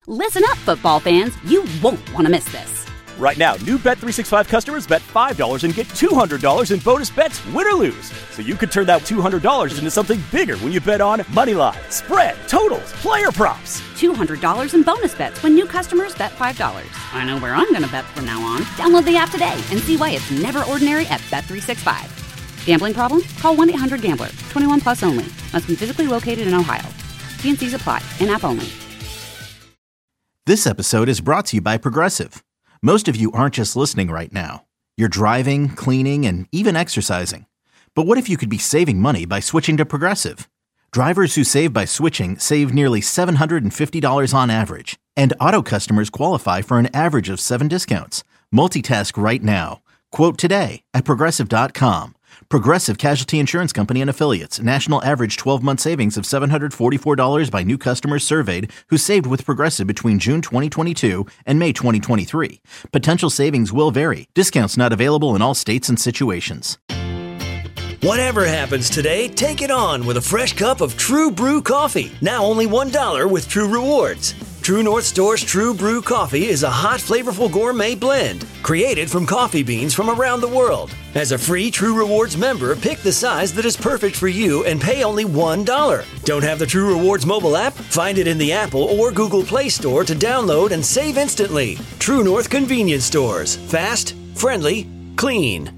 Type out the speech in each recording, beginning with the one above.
Listen up, football fans. You won't want to miss this. Right now, new Bet365 customers bet $5 and get $200 in bonus bets, win or lose. So you could turn that $200 into something bigger when you bet on money line, spread, totals, player props. $200 in bonus bets when new customers bet $5. I know where I'm going to bet from now on. Download the app today and see why it's never ordinary at Bet365. Gambling problem? Call 1-800-GAMBLER. 21 plus only. Must be physically located in Ohio. T&Cs apply. In-app only. This episode is brought to you by Progressive. Most of you aren't just listening right now. You're driving, cleaning, and even exercising. But what if you could be saving money by switching to Progressive? Drivers who save by switching save nearly $750 on average. And auto customers qualify for an average of 7 discounts. Multitask right now. Quote today at Progressive.com. Progressive Casualty Insurance Company and Affiliates. National average 12-month savings of $744 by new customers surveyed who saved with Progressive between June 2022 and May 2023. Potential savings will vary. Discounts not available in all states and situations. Whatever happens today, take it on with a fresh cup of True Brew coffee. Now only $1 with True Rewards. True North Store's True Brew coffee is a hot, flavorful gourmet blend created from coffee beans from around the world. As a free True Rewards member, pick the size that is perfect for you and pay only $1. Don't have the True Rewards mobile app? Find it in the Apple or Google Play Store to download and save instantly. True North Convenience Stores. Fast, friendly, clean.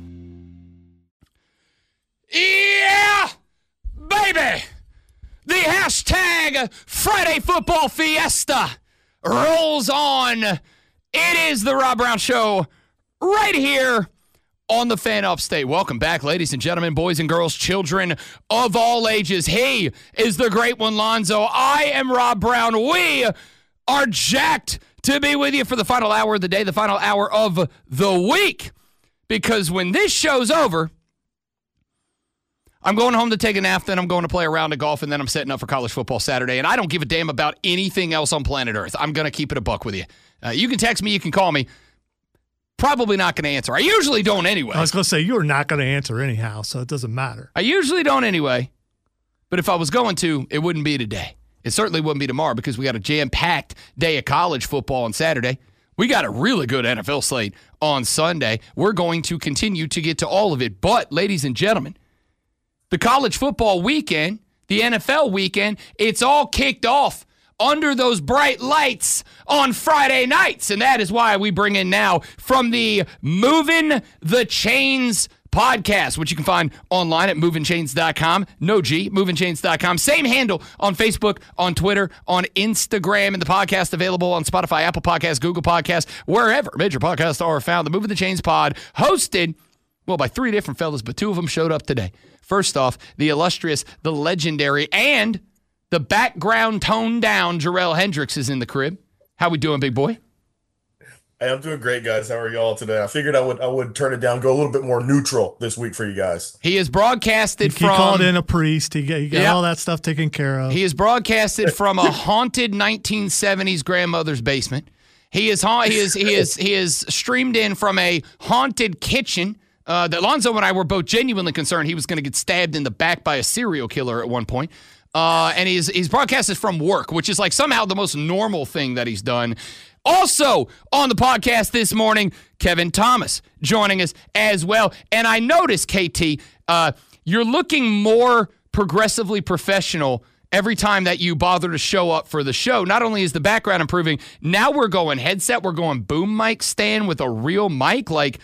Yeah, baby! The hashtag Friday Football Fiesta rolls on. It is the Rob Brown Show right here on the Fan Upstate. Welcome back, ladies and gentlemen, boys and girls, children of all ages. He is the great one, Lonzo. I am Rob Brown. We are jacked to be with you for the final hour of the day, the final hour of the week. Because when this show's over, I'm going home to take a nap, then I'm going to play a round of golf, and then I'm setting up for college football Saturday. And I don't give a damn about anything else on planet Earth. I'm going to keep it a buck with you. You can text me, you can call me. Probably not going to answer. I usually don't anyway. I was going to say, you're not going to answer anyhow, so it doesn't matter. I usually don't anyway. But if I was going to, it wouldn't be today. It certainly wouldn't be tomorrow because we got a jam-packed day of college football on Saturday. We got a really good NFL slate on Sunday. We're going to continue to get to all of it. But, ladies and gentlemen, the college football weekend, the NFL weekend, it's all kicked off under those bright lights on Friday nights. And that is why we bring in now from the Moving the Chains podcast, which you can find online at movingchains.com. No G, movingchains.com. Same handle on Facebook, on Twitter, on Instagram, and the podcast available on Spotify, Apple Podcasts, Google Podcasts, wherever major podcasts are found. The Moving the Chains pod, hosted, well, by 3 different fellas, but 2 of them showed up today. First off, the illustrious, the legendary, and the background toned down Jarrell Hendricks is in the crib. How we doing, big boy? Hey, I'm doing great, guys. How are y'all today? I figured I would turn it down, go a little bit more neutral this week for you guys. He is broadcasted from... He called in a priest. He got all that stuff taken care of. He is broadcasted from a haunted 1970s grandmother's basement. He is streamed in from a haunted kitchen. That Lonzo and I were both genuinely concerned he was going to get stabbed in the back by a serial killer at one point. And he's broadcasted from work, which is like somehow the most normal thing that he's done. Also on the podcast this morning, Kevin Thomas joining us as well. And I noticed, KT, you're looking more progressively professional every time that you bother to show up for the show. Not only is the background improving, now we're going headset, we're going boom mic stand with a real mic. Like,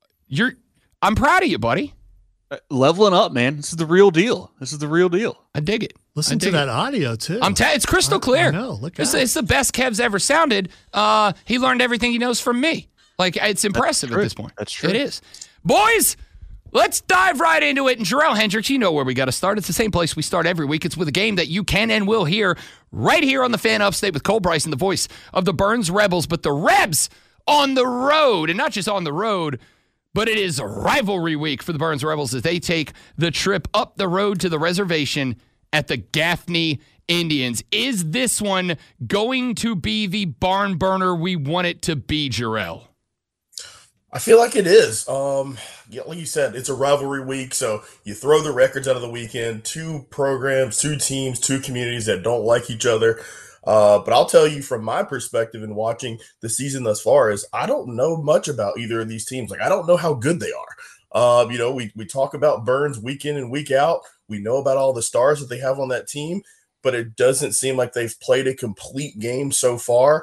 I'm proud of you, buddy. Leveling up, man. This is the real deal. I dig it. Listen to that audio, too. It's crystal clear. I know. Look at it. It's the best Kev's ever sounded. He learned everything he knows from me. Like, it's impressive at this point. That's true. It is. Boys, let's dive right into it. And Jarrell Hendricks, you know where we got to start. It's the same place we start every week. It's with a game that you can and will hear right here on the Fan Upstate with Cole Bryson, the voice of the Burns Rebels. But the Rebs on the road, and not just on the road, but it is rivalry week for the Burns Rebels as they take the trip up the road to the reservation at the Gaffney Indians. Is this one going to be the barn burner we want it to be, Jarrell? I feel like it is. Like you said, it's a rivalry week, so you throw the records out of the weekend. 2 programs, 2 teams, 2 communities that don't like each other. But I'll tell you from my perspective in watching the season thus far is I don't know much about either of these teams. Like, I don't know how good they are. We talk about Burns week in and week out. We know about all the stars that they have on that team, but it doesn't seem like they've played a complete game so far.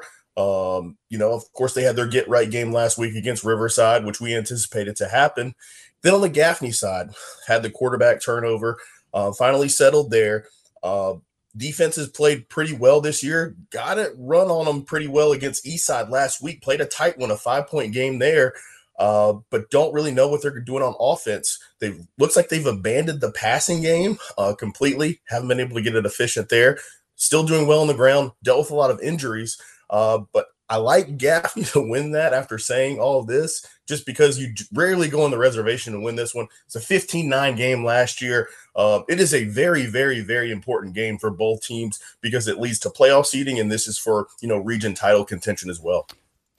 Of course, they had their get-right game last week against Riverside, which we anticipated to happen. Then on the Gaffney side, had the quarterback turnover, finally settled there. Defense has played pretty well this year. Got it run on them pretty well against Eastside last week. Played a tight one, a 5-point game there, but don't really know what they're doing on offense. Looks like they've abandoned the passing game completely. Haven't been able to get it efficient there. Still doing well on the ground. Dealt with a lot of injuries, but I like Gaffney to win that after saying all of this, just because you rarely go on the reservation and win this one. It's a 15-9 game last year. It is a very, very, very important game for both teams because it leads to playoff seeding, and this is for, region title contention as well.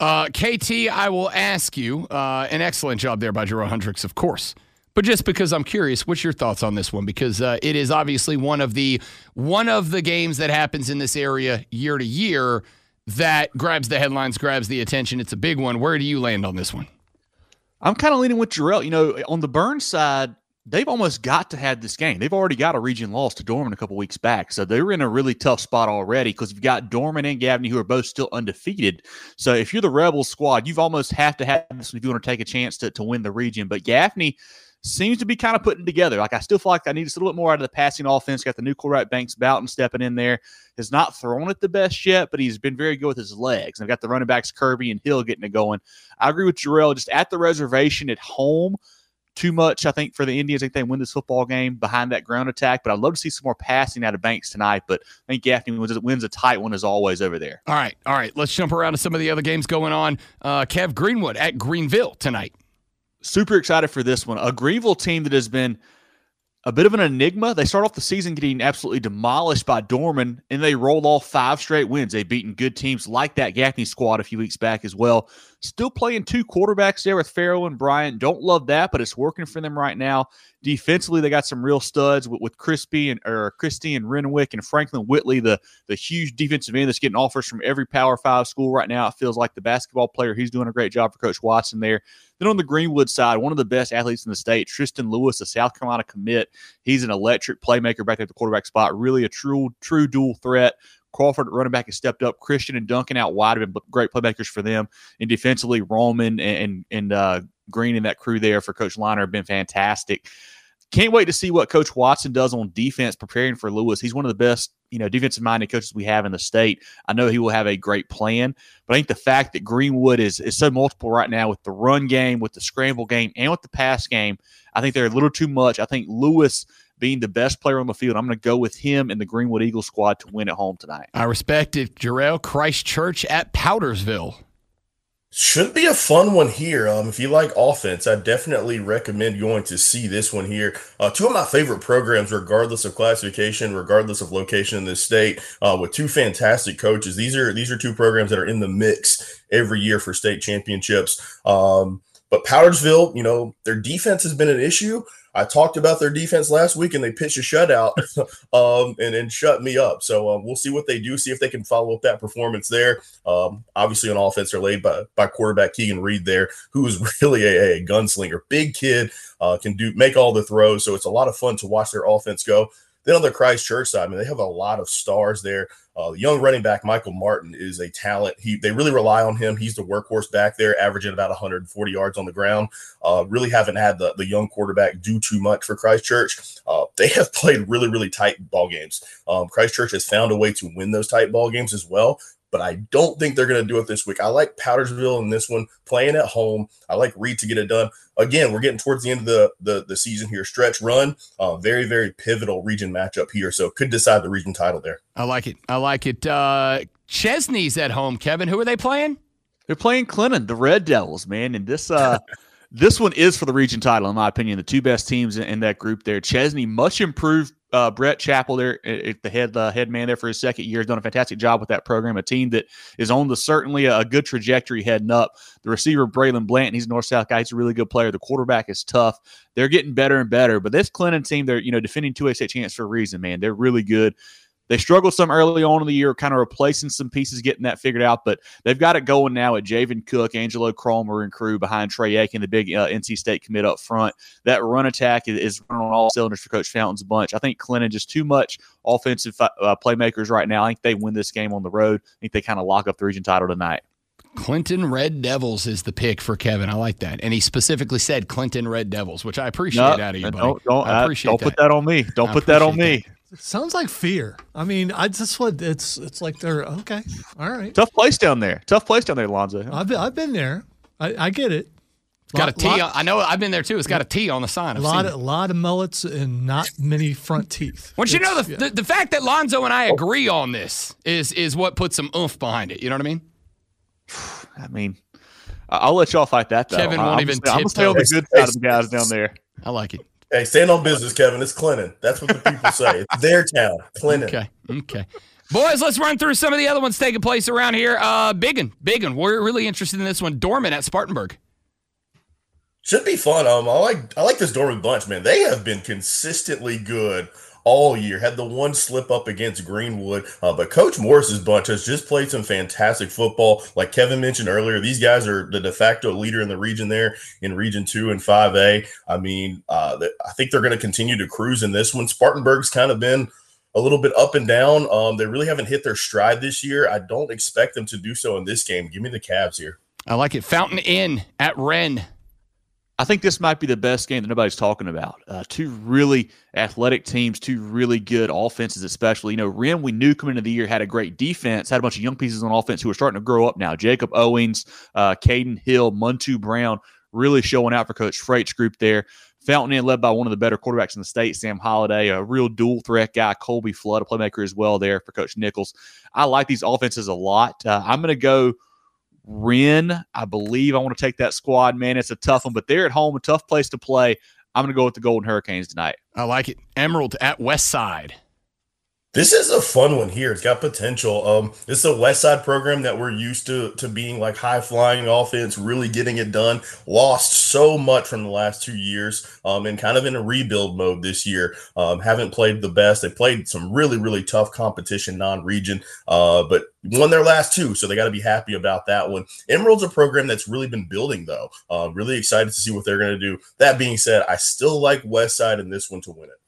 KT, I will ask you, an excellent job there by Jerome Hendricks, of course. But just because I'm curious, what's your thoughts on this one? Because it is obviously one of the games that happens in this area year to year that grabs the headlines, grabs the attention. It's a big one. Where do you land on this one? I'm kind of leaning with Jarrell. On the Burns side, they've almost got to have this game. They've already got a region loss to Dorman a couple weeks back. So they were in a really tough spot already because you've got Dorman and Gaffney who are both still undefeated. So if you're the Rebels squad, you've almost have to have this if you want to take a chance to win the region. But Gaffney seems to be kind of putting together. Like, I still feel like I need a little bit more out of the passing offense. Got the new quarterback Banks Boughton stepping in there. Has not thrown it the best yet, but he's been very good with his legs. And I've got the running backs Kirby and Hill getting it going. I agree with Jarrell. Just at the reservation at home, too much, I think, for the Indians. I think they win this football game behind that ground attack. But I'd love to see some more passing out of Banks tonight. But I think Gaffney wins a tight one as always over there. All right. Let's jump around to some of the other games going on. Kev, Greenwood at Greenville tonight. Super excited for this one. A Greenville team that has been a bit of an enigma. They start off the season getting absolutely demolished by Dorman, and they roll off 5 straight wins. They've beaten good teams like that Gaffney squad a few weeks back as well. Still playing 2 quarterbacks there with Farrell and Bryant. Don't love that, but it's working for them right now. Defensively, they got some real studs with Christie and Renwick and Franklin Whitley, the huge defensive end that's getting offers from every Power 5 school right now. It feels like the basketball player. He's doing a great job for Coach Watson there. Then on the Greenwood side, one of the best athletes in the state, Tristan Lewis, a South Carolina commit. He's an electric playmaker back at the quarterback spot. Really a true dual threat. Crawford at running back has stepped up. Christian and Duncan out wide have been great playmakers for them. And defensively, Roman and Green and that crew there for Coach Liner have been fantastic. Can't wait to see what Coach Watson does on defense preparing for Lewis. He's one of the best, defensive-minded coaches we have in the state. I know he will have a great plan, but I think the fact that Greenwood is so multiple right now with the run game, with the scramble game, and with the pass game, I think they're a little too much. I think Lewis being the best player on the field, I'm going to go with him and the Greenwood Eagles squad to win at home tonight. I respect it. Jarrell, Christ Church at Powdersville. Should be a fun one here. If you like offense, I definitely recommend going to see this one here. 2 of my favorite programs, regardless of classification, regardless of location in this state, with 2 fantastic coaches. These are 2 programs that are in the mix every year for state championships. But Powdersville, their defense has been an issue. I talked about their defense last week, and they pitched a shutout and shut me up. So we'll see what they do, see if they can follow up that performance there. Obviously, on offense, they're led by quarterback Keegan Reed there, who is really a gunslinger. Big kid, can make all the throws. So it's a lot of fun to watch their offense go. Then on the Christ Church side, they have a lot of stars there. The young running back Michael Martin is a talent. They really rely on him. He's the workhorse back there, averaging about 140 yards on the ground. Really haven't had the young quarterback do too much for Christ Church. They have played really, really tight ball games. Christ Church has found a way to win those tight ball games as well, but I don't think they're going to do it this week. I like Powdersville in this one, playing at home. I like Reed to get it done. Again, we're getting towards the end of the season here. Stretch run, very, very pivotal region matchup here, so could decide the region title there. I like it. Chesney's at home, Kevin. Who are they playing? They're playing Clinton, the Red Devils, man. And this one is for the region title, in my opinion. The 2 best teams in that group there. Chesney, much improved. Brett Chappell there, at the head man there for his second year, has done a fantastic job with that program. A team that is on certainly a good trajectory heading up. The receiver Braylon Blanton, he's a North-South guy. He's a really good player. The quarterback is tough. They're getting better and better. But this Clinton team, they're defending 2A state champs for a reason, man. They're really good. They struggled some early on in the year, kind of replacing some pieces, getting that figured out, but they've got it going now at Javen Cook, Angelo Cromer, and crew behind Trey Aiken, the big NC State commit up front. That run attack is running on all cylinders for Coach Fountain's bunch. I think Clinton just too much offensive playmakers right now. I think they win this game on the road. I think they kind of lock up the region title tonight. Clinton Red Devils is the pick for Kevin. I like that. And he specifically said Clinton Red Devils, which I appreciate out of you, buddy. Don't put that on me. Don't put that on me. It sounds like fear. I mean, it's like they're okay. All right. Tough place down there, Lonzo. I've been there. I get it. It's got a T. I know. I've been there too. It's got a T on the sign. A lot of mullets and not many front teeth. Well, you know the fact that Lonzo and I agree on this is what puts some oomph behind it. You know what I mean? I'll let y'all fight that, though. Kevin won't even tiptoe. I'm going to stay on the good side of the guys down there. I like it. Hey, stand on business, Kevin. It's Clinton. That's what the people say. It's their town, Clinton. Okay. Boys, let's run through some of the other ones taking place around here. Big one. We're really interested in this one. Dorman at Spartanburg. Should be fun. I like this Dorman bunch, man. They have been consistently good all year. Had the one slip up against Greenwood, but Coach Morris's bunch has just played some fantastic football. Like Kevin mentioned earlier, these guys are the de facto leader in the region there in Region 2 and 5A. I mean, I think they're going to continue to cruise in this one. Spartanburg's kind of been a little bit up and down. They really haven't hit their stride this year. I don't expect them to do so in this game. Give me the Cavs here. I like it. Fountain Inn at Wren. I think this might be the best game that nobody's talking about. Two really athletic teams, two really good offenses especially. You know, Wren, we knew coming into the year, had a great defense, had a bunch of young pieces on offense who are starting to grow up now. Jacob Owings, Caden Hill, Muntu Brown really showing out for Coach Freight's group there. Fountain Inn led by one of the better quarterbacks in the state, Sam Holliday, a real dual threat guy, Colby Flood, a playmaker as well there for Coach Nichols. I like these offenses a lot. I'm going to go Wren. I believe I want to take that squad, man. It's a tough one, but they're at home, a tough place to play. I'm going to go with the Golden Hurricanes tonight. I like it. Emerald at West Side. This is a fun one here. It's got potential. This is a West Side program that we're used to being like high-flying offense, really getting it done. Lost so much from the last 2 years and kind of in a rebuild mode this year. Haven't played the best. They played some really, really tough competition non-region, but won their last two, so they got to be happy about that one. Emerald's a program that's really been building, though. Really excited to see what they're going to do. That being said, I still like West Side in this one to win it.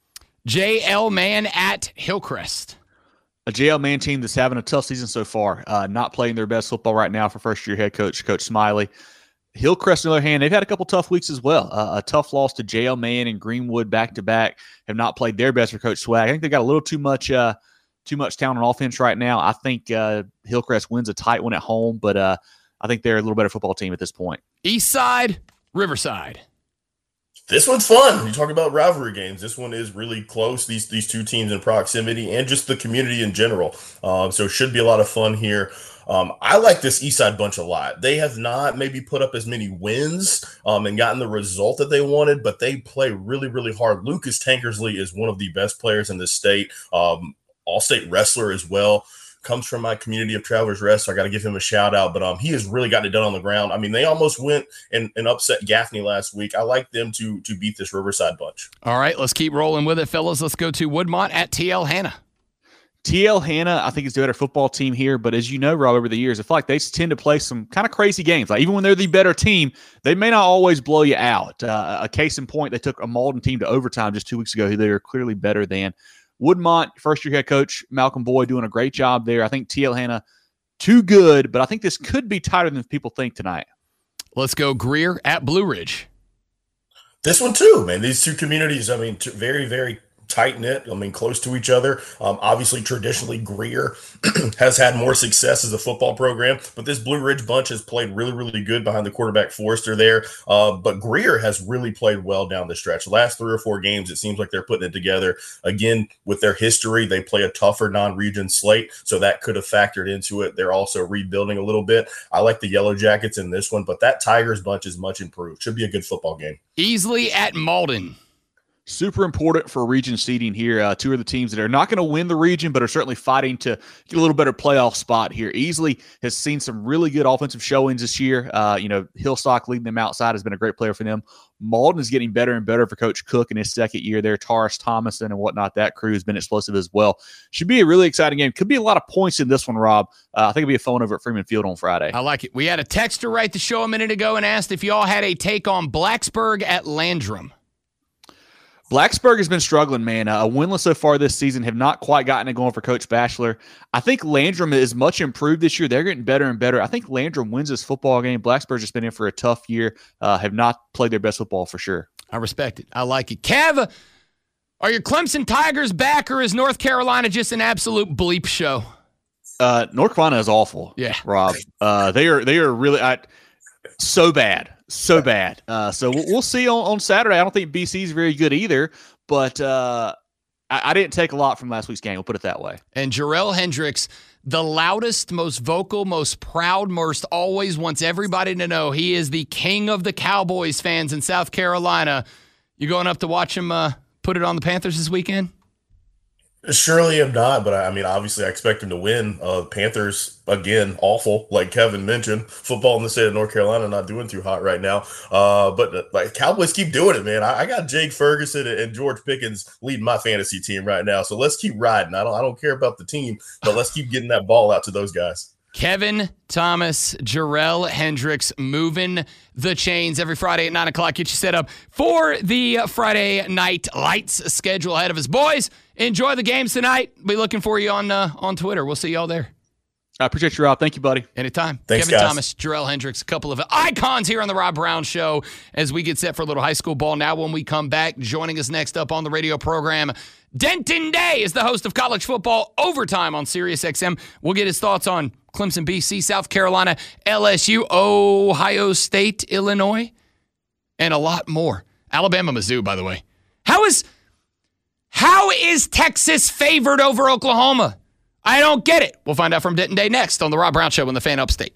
JL Man at Hillcrest. A JL Man team that's having a tough season so far, not playing their best football right now for first-year head coach, Coach Smiley. Hillcrest, on the other hand, they've had a couple tough weeks as well. A tough loss to JL Man and Greenwood back-to-back, have not played their best for Coach Swag. I think they got a little too much talent on offense right now. I think Hillcrest wins a tight one at home, but I think they're a little better football team at this point. East Side, Riverside. This one's fun. You talk about rivalry games. This one is really close. These two teams in proximity and just the community in general. So it should be a lot of fun here. I like this Eastside bunch a lot. They have not maybe put up as many wins and gotten the result that they wanted, but they play really, really hard. Lucas Tankersley is one of the best players in the state. All-state wrestler as well. Comes from my community of Travelers Rest, so I got to give him a shout out. But he has really gotten it done on the ground. I mean, they almost went and upset Gaffney last week. I like them to beat this Riverside bunch. All right, let's keep rolling with it, fellas. Let's go to Woodmont at TL Hanna. TL Hanna, I think, is the better football team here. But as you know, Rob, over the years, I feel like they tend to play some kind of crazy games. Like even when they're the better team, they may not always blow you out. A case in point, they took a Malden team to overtime just 2 weeks ago, who they are clearly better than. Woodmont, first-year head coach Malcolm Boyd, doing a great job there. I think TL Hanna, too good, but I think this could be tighter than people think tonight. Let's go Greer at Blue Ridge. This one too, man. These two communities, I mean, very, very tight-knit, I mean, close to each other. Obviously, traditionally, Greer has had more success as a football program, but this Blue Ridge bunch has played really, really good behind the quarterback Forrester there. But Greer has really played well down the stretch. The last 3 or 4 games, it seems like they're putting it together. Again, with their history, they play a tougher non-region slate, so that could have factored into it. They're also rebuilding a little bit. I like the Yellow Jackets in this one, but that Tigers bunch is much improved. Should be a good football game. Easley at Malden. Super important for region seeding here. Two of the teams that are not going to win the region, but are certainly fighting to get a little better playoff spot here. Easley has seen some really good offensive showings this year. Hillstock leading them outside has been a great player for them. Malden is getting better and better for Coach Cook in his second year there. Taurus Thomason and whatnot, that crew has been explosive as well. Should be a really exciting game. Could be a lot of points in this one, Rob. I think it'll be a fun over at Freeman Field on Friday. I like it. We had a texter write the show a minute ago and asked if y'all had a take on Blacksburg at Landrum. Blacksburg has been struggling, man. Winless so far this season, have not quite gotten it going for Coach Batchelor. I think Landrum is much improved this year. They're getting better and better. I think Landrum wins this football game. Blacksburg's just been in for a tough year, have not played their best football for sure. I respect it. I like it. Kev, are your Clemson Tigers back, or is North Carolina just an absolute bleep show? North Carolina is awful, Rob. They are really so bad. So bad. So we'll see on Saturday. I don't think BC is very good either, but I didn't take a lot from last week's game. We'll put it that way. And Jarrell Hendricks, the loudest, most vocal, most proud, most always wants everybody to know he is the king of the Cowboys fans in South Carolina. You going up to watch him put it on the Panthers this weekend? Surely am not, but obviously I expect him to win. Panthers, again, awful, like Kevin mentioned. Football in the state of North Carolina not doing too hot right now. But Cowboys keep doing it, man. I got Jake Ferguson and George Pickens leading my fantasy team right now, so let's keep riding. I don't care about the team, but let's keep getting that ball out to those guys. Kevin Thomas, Jarrell Hendricks moving the chains every Friday at 9 o'clock. Get you set up for the Friday night lights schedule ahead of us. Boys, enjoy the games tonight. Be looking for you on Twitter. We'll see y'all there. I appreciate you, Rob. Thank you, buddy. Anytime. Thanks, Kevin guys. Thomas, Jarrell Hendricks, a couple of icons here on the Rob Brown Show as we get set for a little high school ball. Now when we come back, joining us next up on the radio program, Denton Day is the host of College Football Overtime on SiriusXM. We'll get his thoughts on Clemson, BC, South Carolina, LSU, Ohio State, Illinois, and a lot more. Alabama, Mizzou, by the way. How is Texas favored over Oklahoma? I don't get it. We'll find out from Denton Day next on the Rob Brown Show in the Fan Upstate.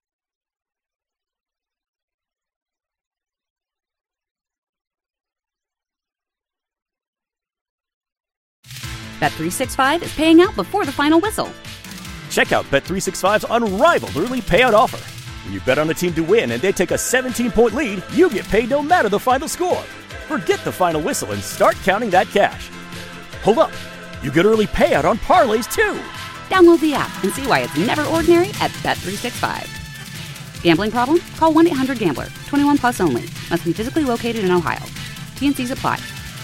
Bet365 is paying out before the final whistle. Check out Bet365's unrivaled early payout offer. When you bet on a team to win and they take a 17-point lead, you get paid no matter the final score. Forget the final whistle and start counting that cash. Hold up. You get early payout on parlays, too. Download the app and see why it's never ordinary at Bet365. Gambling problem? Call 1-800-GAMBLER. 21 plus only. Must be physically located in Ohio. T&Cs apply.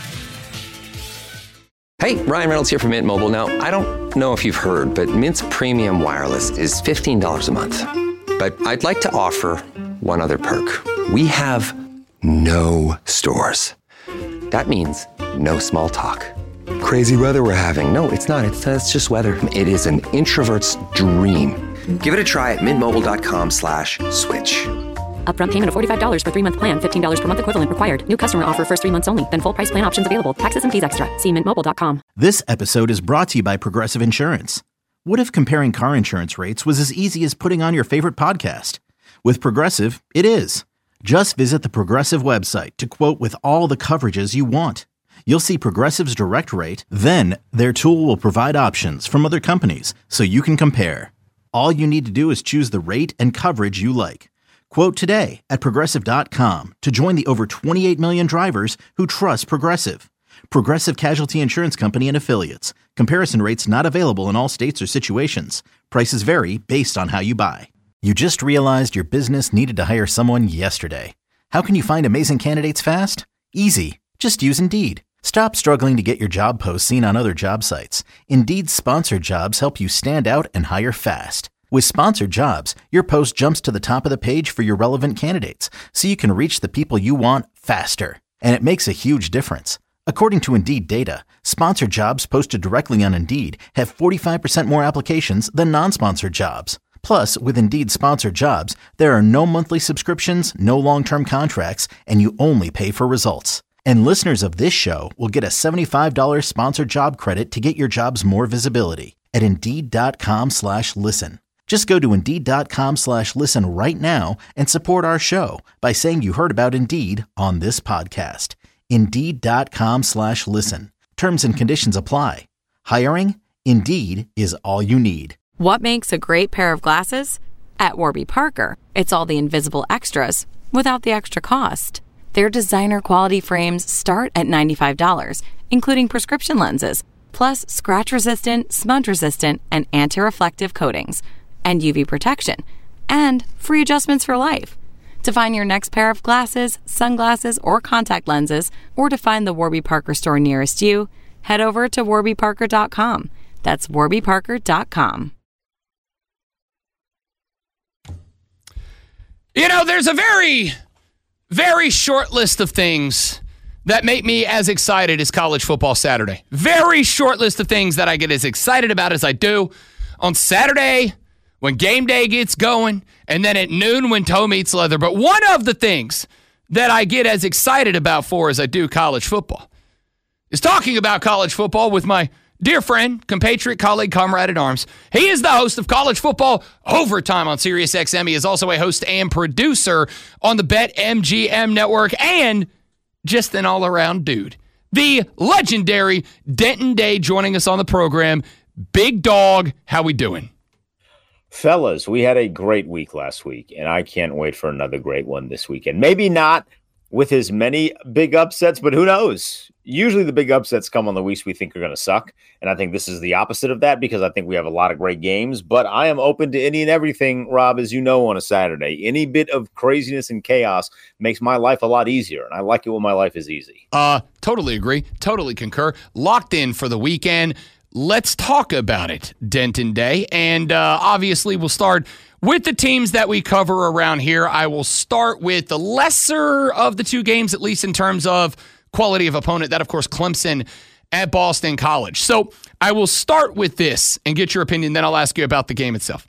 Hey, Ryan Reynolds here from Mint Mobile. Now, I don't know if you've heard, but Mint's premium wireless is $15 a month. But I'd like to offer one other perk. We have no stores. That means no small talk. Crazy weather we're having. No, it's not. It's just weather. It is an introvert's dream. Give it a try at mintmobile.com/switch. Upfront payment of $45 for 3-month plan. $15 per month equivalent required. New customer offer first 3 months only. Then full price plan options available. Taxes and fees extra. See mintmobile.com. This episode is brought to you by Progressive Insurance. What if comparing car insurance rates was as easy as putting on your favorite podcast? With Progressive, it is. Just visit the Progressive website to quote with all the coverages you want. You'll see Progressive's direct rate, then their tool will provide options from other companies so you can compare. All you need to do is choose the rate and coverage you like. Quote today at Progressive.com to join the over 28 million drivers who trust Progressive. Progressive Casualty Insurance Company and Affiliates. Comparison rates not available in all states or situations. Prices vary based on how you buy. You just realized your business needed to hire someone yesterday. How can you find amazing candidates fast? Easy. Just use Indeed. Stop struggling to get your job posts seen on other job sites. Indeed's sponsored jobs help you stand out and hire fast. With sponsored jobs, your post jumps to the top of the page for your relevant candidates, so you can reach the people you want faster. And it makes a huge difference. According to Indeed data, sponsored jobs posted directly on Indeed have 45% more applications than non-sponsored jobs. Plus, with Indeed sponsored jobs, there are no monthly subscriptions, no long-term contracts, and you only pay for results. And listeners of this show will get a $75 sponsored job credit to get your jobs more visibility at Indeed.com/listen. Just go to Indeed.com/listen right now and support our show by saying you heard about Indeed on this podcast. Indeed.com/listen. Terms and conditions apply. Hiring? Indeed is all you need. What makes a great pair of glasses? At Warby Parker, it's all the invisible extras without the extra cost. Their designer quality frames start at $95, including prescription lenses, plus scratch-resistant, smudge-resistant, and anti-reflective coatings, and UV protection, and free adjustments for life. To find your next pair of glasses, sunglasses, or contact lenses, or to find the Warby Parker store nearest you, head over to warbyparker.com. That's warbyparker.com. You know, there's a very, very short list of things that make me as excited as college football Saturday. Very short list of things that I get as excited about as I do on Saturday when game day gets going, and then at noon when toe meets leather. But one of the things that I get as excited about for as I do college football is talking about college football with my dear friend, compatriot, colleague, comrade at arms. He is the host of College Football Overtime on SiriusXM. He is also a host and producer on the BetMGM network and just an all-around dude. The legendary Denton Day joining us on the program. Big dog, how we doing? Fellas, we had a great week last week, and I can't wait for another great one this weekend. Maybe not with as many big upsets, but who knows? Usually the big upsets come on the weeks we think are going to suck, and I think this is the opposite of that because I think we have a lot of great games, but I am open to any and everything, Rob, as you know, on a Saturday. Any bit of craziness and chaos makes my life a lot easier, and I like it when my life is easy. Totally agree. Totally concur. Locked in for the weekend. Let's talk about it, Denton Day. And obviously, we'll start with the teams that we cover around here. I will start with the lesser of the two games, at least in terms of quality of opponent. That, of course, Clemson at Boston College. So I will start with this and get your opinion. Then I'll ask you about the game itself.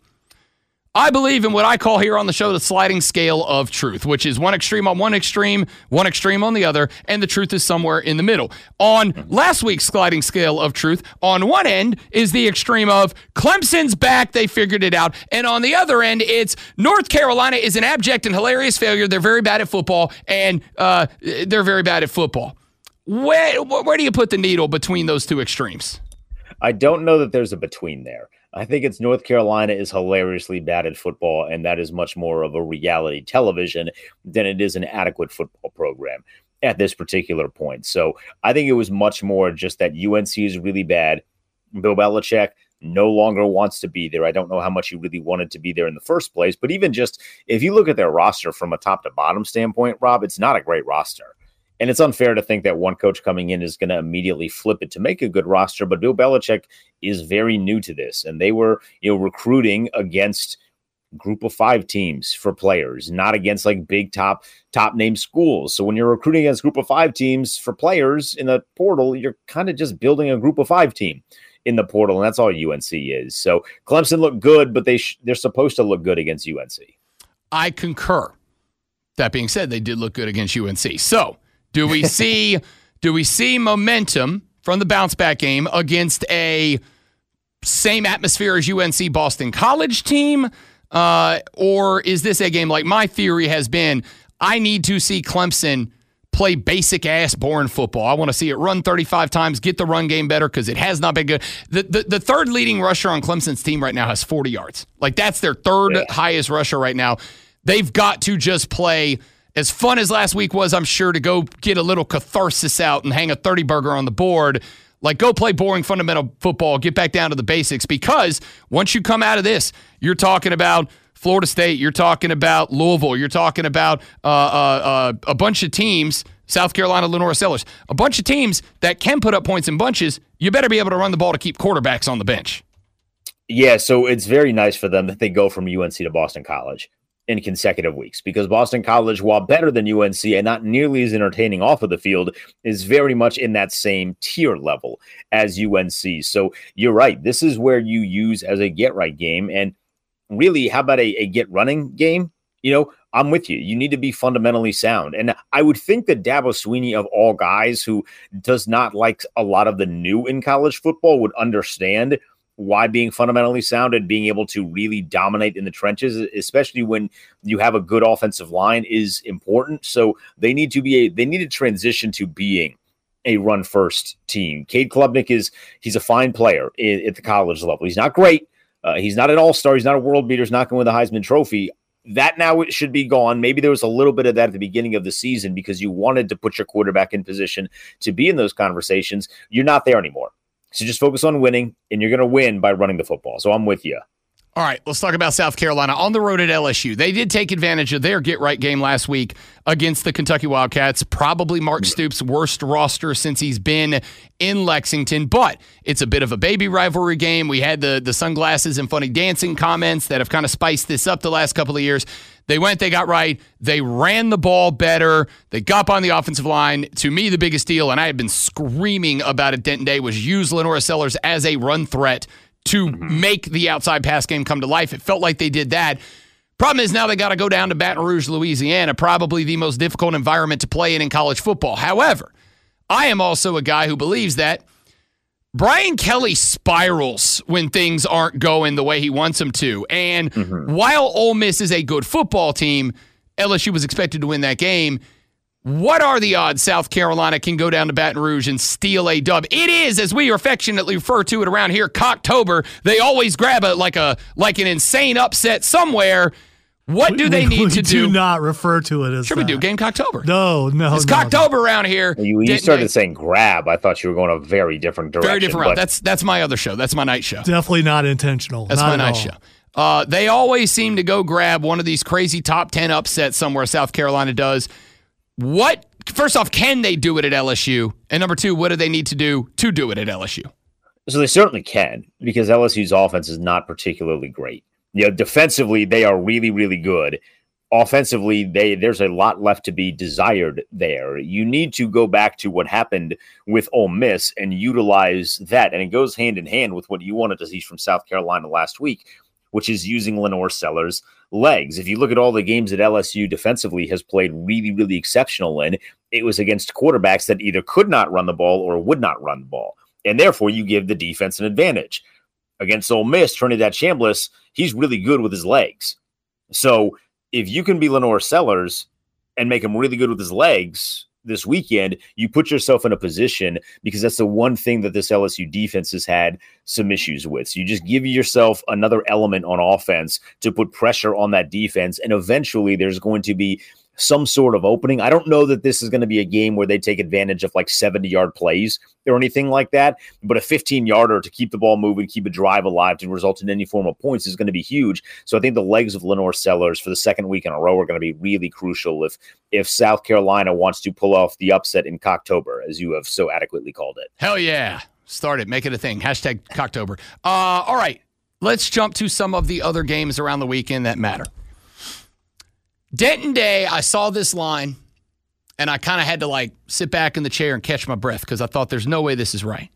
I believe in what I call here on the show the sliding scale of truth, which is one extreme on one extreme on the other, and the truth is somewhere in the middle. On last week's sliding scale of truth, on one end is the extreme of Clemson's back, they figured it out, and on the other end, it's North Carolina is an abject and hilarious failure, they're very bad at football, and they're very bad at football. Where do you put the needle between those two extremes? I don't know that there's a between there. I think it's North Carolina is hilariously bad at football, and that is much more of a reality television than it is an adequate football program at this particular point. So I think it was much more just that UNC is really bad. Bill Belichick no longer wants to be there. I don't know how much he really wanted to be there in the first place, but even just if you look at their roster from a top to bottom standpoint, Rob, it's not a great roster. And it's unfair to think that one coach coming in is going to immediately flip it to make a good roster. But Bill Belichick is very new to this. And they were, recruiting against group of 5 teams for players, not against like big top name schools. So when you're recruiting against group of 5 teams for players in the portal, you're kind of just building a group of 5 team in the portal. And that's all UNC is. So Clemson looked good, but they're supposed to look good against UNC. I concur. That being said, they did look good against UNC. So, Do we see momentum from the bounce back game against a same atmosphere as UNC Boston College team? Or is this a game like my theory has been, I need to see Clemson play basic ass boring football. I want to see it run 35 times, get the run game better because it has not been good. The third leading rusher on Clemson's team right now has 40 yards. Like that's their third highest rusher right now. They've got to just play. As fun as last week was, I'm sure, to go get a little catharsis out and hang a 30-burger on the board, like go play boring fundamental football, get back down to the basics, because once you come out of this, you're talking about Florida State, you're talking about Louisville, you're talking about a bunch of teams, South Carolina, Lenore Sellers, a bunch of teams that can put up points in bunches. You better be able to run the ball to keep quarterbacks on the bench. Yeah, so it's very nice for them that they go from UNC to Boston College in consecutive weeks, because Boston College, while better than UNC and not nearly as entertaining off of the field, is very much in that same tier level as UNC. So you're right. This is where you use as a get-right game. And really, how about a get-running game? I'm with you. You need to be fundamentally sound. And I would think that Dabo Swinney, of all guys who does not like a lot of the new in college football, would understand why being fundamentally sound and being able to really dominate in the trenches, especially when you have a good offensive line, is important. So they need to transition to being a run first team. Cade Klubnik he's a fine player at the college level. He's not great. He's not an all-star. He's not a world beater. He's not going to win the Heisman Trophy. That now it should be gone. Maybe there was a little bit of that at the beginning of the season because you wanted to put your quarterback in position to be in those conversations. You're not there anymore. So just focus on winning, and you're going to win by running the football. So I'm with you. All right, let's talk about South Carolina on the road at LSU. They did take advantage of their get-right game last week against the Kentucky Wildcats. Probably Mark Stoops' worst roster since he's been in Lexington, but it's a bit of a baby rivalry game. We had the sunglasses and funny dancing comments that have kind of spiced this up the last couple of years. They went, they got right. They ran the ball better. They got up on the offensive line. To me, the biggest deal, and I have been screaming about it Denton Day, was use Lenora Sellers as a run threat to make the outside pass game come to life. It felt like they did that. Problem is now they got to go down to Baton Rouge, Louisiana, probably the most difficult environment to play in college football. However, I am also a guy who believes that Brian Kelly spirals when things aren't going the way he wants them to. And while Ole Miss is a good football team, LSU was expected to win that game. What are the odds South Carolina can go down to Baton Rouge and steal a dub? It is, as we affectionately refer to it around here, Cocktober. They always grab like an insane upset somewhere. What do they need to do? We do not refer to it as Sure we do. Game Cocktober. No. It's Cocktober around here. You started saying grab. I thought you were going a very different direction. Very different route. That's my other show. That's my night show. Definitely not intentional. That's my night show. They always seem to go grab one of these crazy top 10 upsets somewhere South Carolina does. First off, can they do it at LSU? And number two, what do they need to do it at LSU? So they certainly can, because LSU's offense is not particularly great. Defensively, they are really, really good. Offensively, there's a lot left to be desired there. You need to go back to what happened with Ole Miss and utilize that. And it goes hand in hand with what you wanted to see from South Carolina last week, which is using Lenore Sellers' legs. If you look at all the games that LSU defensively has played really, really exceptional in, it was against quarterbacks that either could not run the ball or would not run the ball. And therefore, you give the defense an advantage. Against Ole Miss, Trinidad Chambliss, he's really good with his legs. So if you can be Lenore Sellers and make him really good with his legs this weekend, you put yourself in a position, because that's the one thing that this LSU defense has had some issues with. So you just give yourself another element on offense to put pressure on that defense, and eventually there's going to be some sort of opening. I don't know that this is going to be a game where they take advantage of like 70-yard plays or anything like that, but a 15-yarder to keep the ball moving, keep a drive alive, to result in any form of points is going to be huge. So I think the legs of Lenore Sellers for the second week in a row are going to be really crucial if South Carolina wants to pull off the upset in Cocktober, as you have so adequately called it. Hell yeah. Start it. Make it a thing. Hashtag Cocktober. All right. Let's jump to some of the other games around the weekend that matter. Denton Day, I saw this line, and I kind of had to sit back in the chair and catch my breath because I thought there's no way this is right.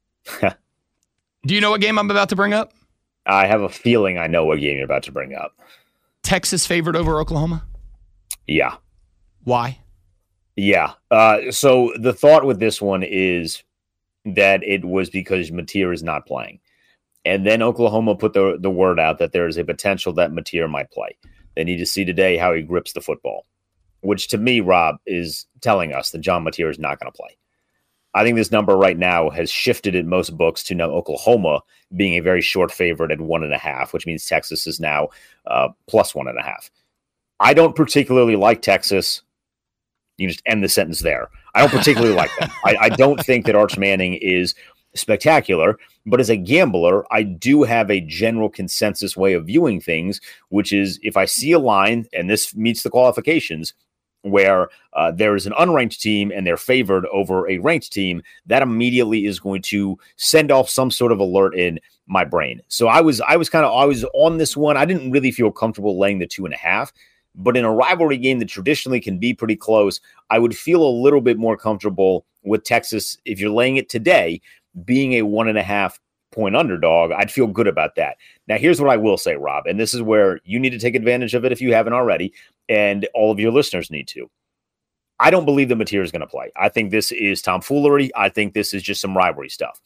Do you know what game I'm about to bring up? I have a feeling I know what game you're about to bring up. Texas favored over Oklahoma? Yeah. Why? Yeah. So the thought with this one is that it was because Mateer is not playing. And then Oklahoma put the word out that there is a potential that Mateer might play. They need to see today how he grips the football, which to me, Rob, is telling us that John Mateer is not going to play. I think this number right now has shifted in most books to now Oklahoma being a very short favorite at 1.5, which means Texas is now plus 1.5. I don't particularly like Texas. You can just end the sentence there. I don't particularly like them. I don't think that Arch Manning is spectacular, but as a gambler, I do have a general consensus way of viewing things, which is if I see a line, and this meets the qualifications, where there is an unranked team and they're favored over a ranked team, that immediately is going to send off some sort of alert in my brain. So I was on this one. I didn't really feel comfortable laying the 2.5, but in a rivalry game that traditionally can be pretty close, I would feel a little bit more comfortable with Texas. If you're laying it today, being a 1.5 point underdog, I'd feel good about that. Now, here's what I will say, Rob, and this is where you need to take advantage of it if you haven't already, and all of your listeners need to. I don't believe that Mateer is going to play. I think this is tomfoolery. I think this is just some rivalry stuff.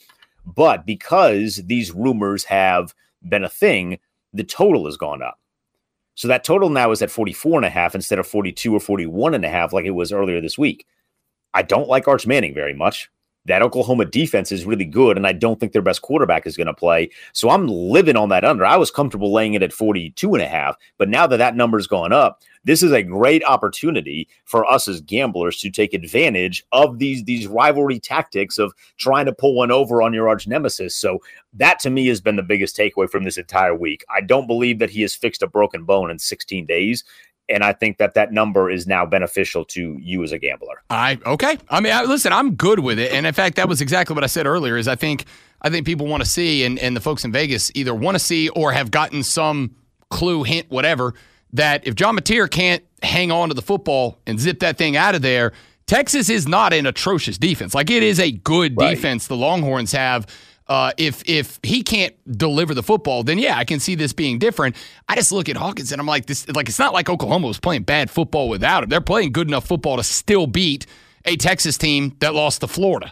But because these rumors have been a thing, the total has gone up. So that total now is at 44.5 instead of 42 or 41.5 like it was earlier this week. I don't like Arch Manning very much. That Oklahoma defense is really good, and I don't think their best quarterback is going to play. So I'm living on that under. I was comfortable laying it at 42.5, but now that number's gone up, this is a great opportunity for us as gamblers to take advantage of these rivalry tactics of trying to pull one over on your arch nemesis. So that to me has been the biggest takeaway from this entire week. I don't believe that he has fixed a broken bone in 16 days. And I think that number is now beneficial to you as a gambler. Okay. I mean, listen, I'm good with it. And in fact, that was exactly what I said earlier is I think people want to see, and the folks in Vegas either want to see or have gotten some clue, hint, whatever, that if John Mateer can't hang on to the football and zip that thing out of there, Texas is not an atrocious defense. Like, it is a good defense the Longhorns have. If he can't deliver the football, then yeah, I can see this being different. I just look at Hawkins and I'm like, it's not like Oklahoma was playing bad football without him. They're playing good enough football to still beat a Texas team that lost to Florida.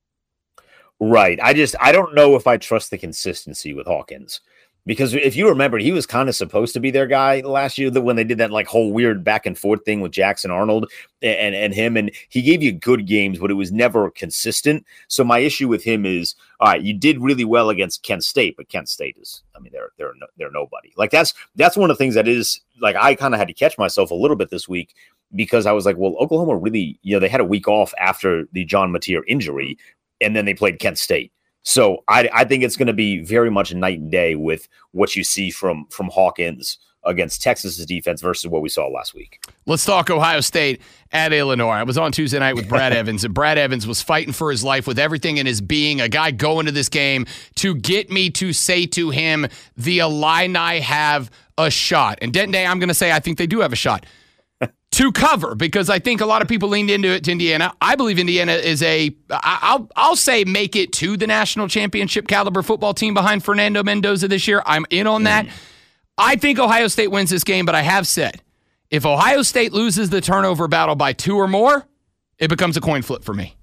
Right. I don't know if I trust the consistency with Hawkins. Because if you remember, he was kind of supposed to be their guy last year when they did that like whole weird back and forth thing with Jackson Arnold and him. And he gave you good games, but it was never consistent. So my issue with him is, all right, you did really well against Kent State, but Kent State is, I mean, they're nobody. Like that's one of the things that is like, I kind of had to catch myself a little bit this week because I was like, well, Oklahoma really, they had a week off after the John Mateer injury, and then they played Kent State. So I think it's going to be very much night and day with what you see from Hawkins against Texas's defense versus what we saw last week. Let's talk Ohio State at Illinois. I was on Tuesday night with Brad Evans, and Brad Evans was fighting for his life with everything in his being, a guy going to this game to get me to say to him, the Illini have a shot. And Denton Day, I'm going to say I think they do have a shot to cover, because I think a lot of people leaned into it to Indiana. I believe Indiana is I'll say make it to the national championship caliber football team behind Fernando Mendoza this year. I'm in on that. I think Ohio State wins this game, but I have said, if Ohio State loses the turnover battle by 2 or more, it becomes a coin flip for me.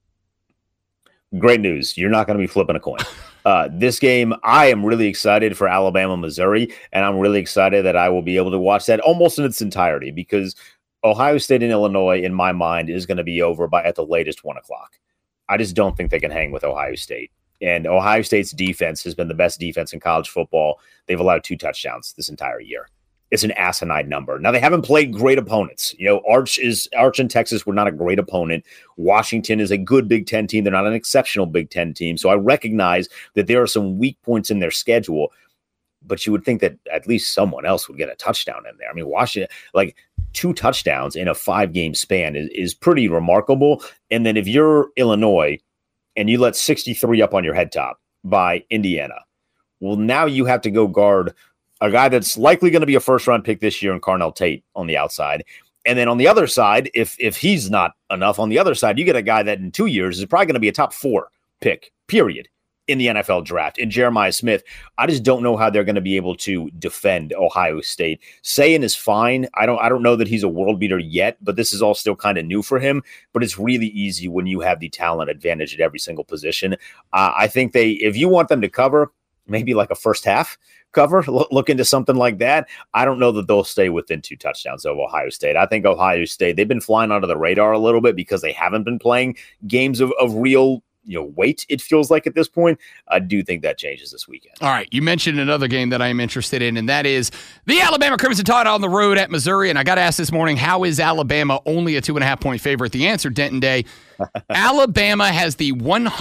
Great news. You're not going to be flipping a coin. This game, I am really excited for Alabama, Missouri, and I'm really excited that I will be able to watch that almost in its entirety, because Ohio State and Illinois, in my mind, is going to be over by at the latest 1 o'clock. I just don't think they can hang with Ohio State. And Ohio State's defense has been the best defense in college football. They've allowed 2 touchdowns this entire year. It's an asinine number. Now, they haven't played great opponents. Arch and Texas were not a great opponent. Washington is a good Big Ten team. They're not an exceptional Big Ten team. So I recognize that there are some weak points in their schedule, but you would think that at least someone else would get a touchdown in there. I mean, Washington, like 2 touchdowns in a 5-game span is pretty remarkable. And then if you're Illinois and you let 63 up on your head top by Indiana, well, now you have to go guard a guy that's likely going to be a first-round pick this year in Carnell Tate on the outside. And then on the other side, if he's not enough, on the other side, you get a guy that in 2 years is probably going to be a top 4 pick, period, in the NFL draft, in Jeremiah Smith. I just don't know how they're going to be able to defend Ohio State. Sayin is fine. I don't know that he's a world beater yet, but this is all still kind of new for him. But it's really easy when you have the talent advantage at every single position. I think if you want them to cover, maybe like a first half cover, look into something like that. I don't know that they'll stay within 2 touchdowns of Ohio State. I think Ohio State, they've been flying under the radar a little bit because they haven't been playing games of real weight, it feels like at this point. I do think that changes this weekend. All right, you mentioned another game that I am interested in, and that is the Alabama Crimson Tide on the road at Missouri. And I got to ask this morning, how is Alabama only a 2.5-point favorite? The answer, Denton Day, Alabama has the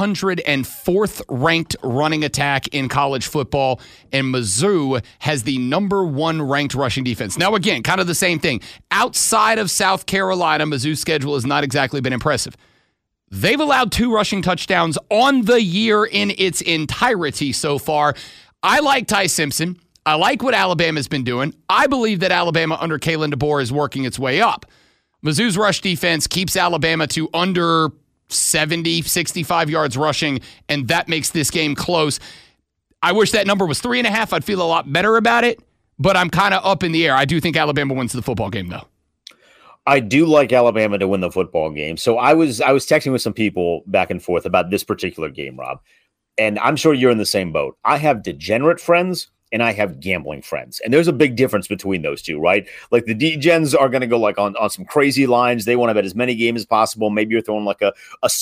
104th ranked running attack in college football, and Mizzou has the number 1 ranked rushing defense. Now, again, kind of the same thing. Outside of South Carolina, Mizzou's schedule has not exactly been impressive. They've allowed 2 rushing touchdowns on the year in its entirety so far. I like Ty Simpson. I like what Alabama's been doing. I believe that Alabama under Kalen DeBoer is working its way up. Mizzou's rush defense keeps Alabama to under 70, 65 yards rushing, and that makes this game close. I wish that number was 3.5. I'd feel a lot better about it, but I'm kind of up in the air. I do think Alabama wins the football game, though. I do like Alabama to win the football game. So I was texting with some people back and forth about this particular game, Rob. And I'm sure you're in the same boat. I have degenerate friends and I have gambling friends. And there's a big difference between those two, right? Like the degens are going to go like on some crazy lines. They want to bet as many games as possible. Maybe you're throwing like a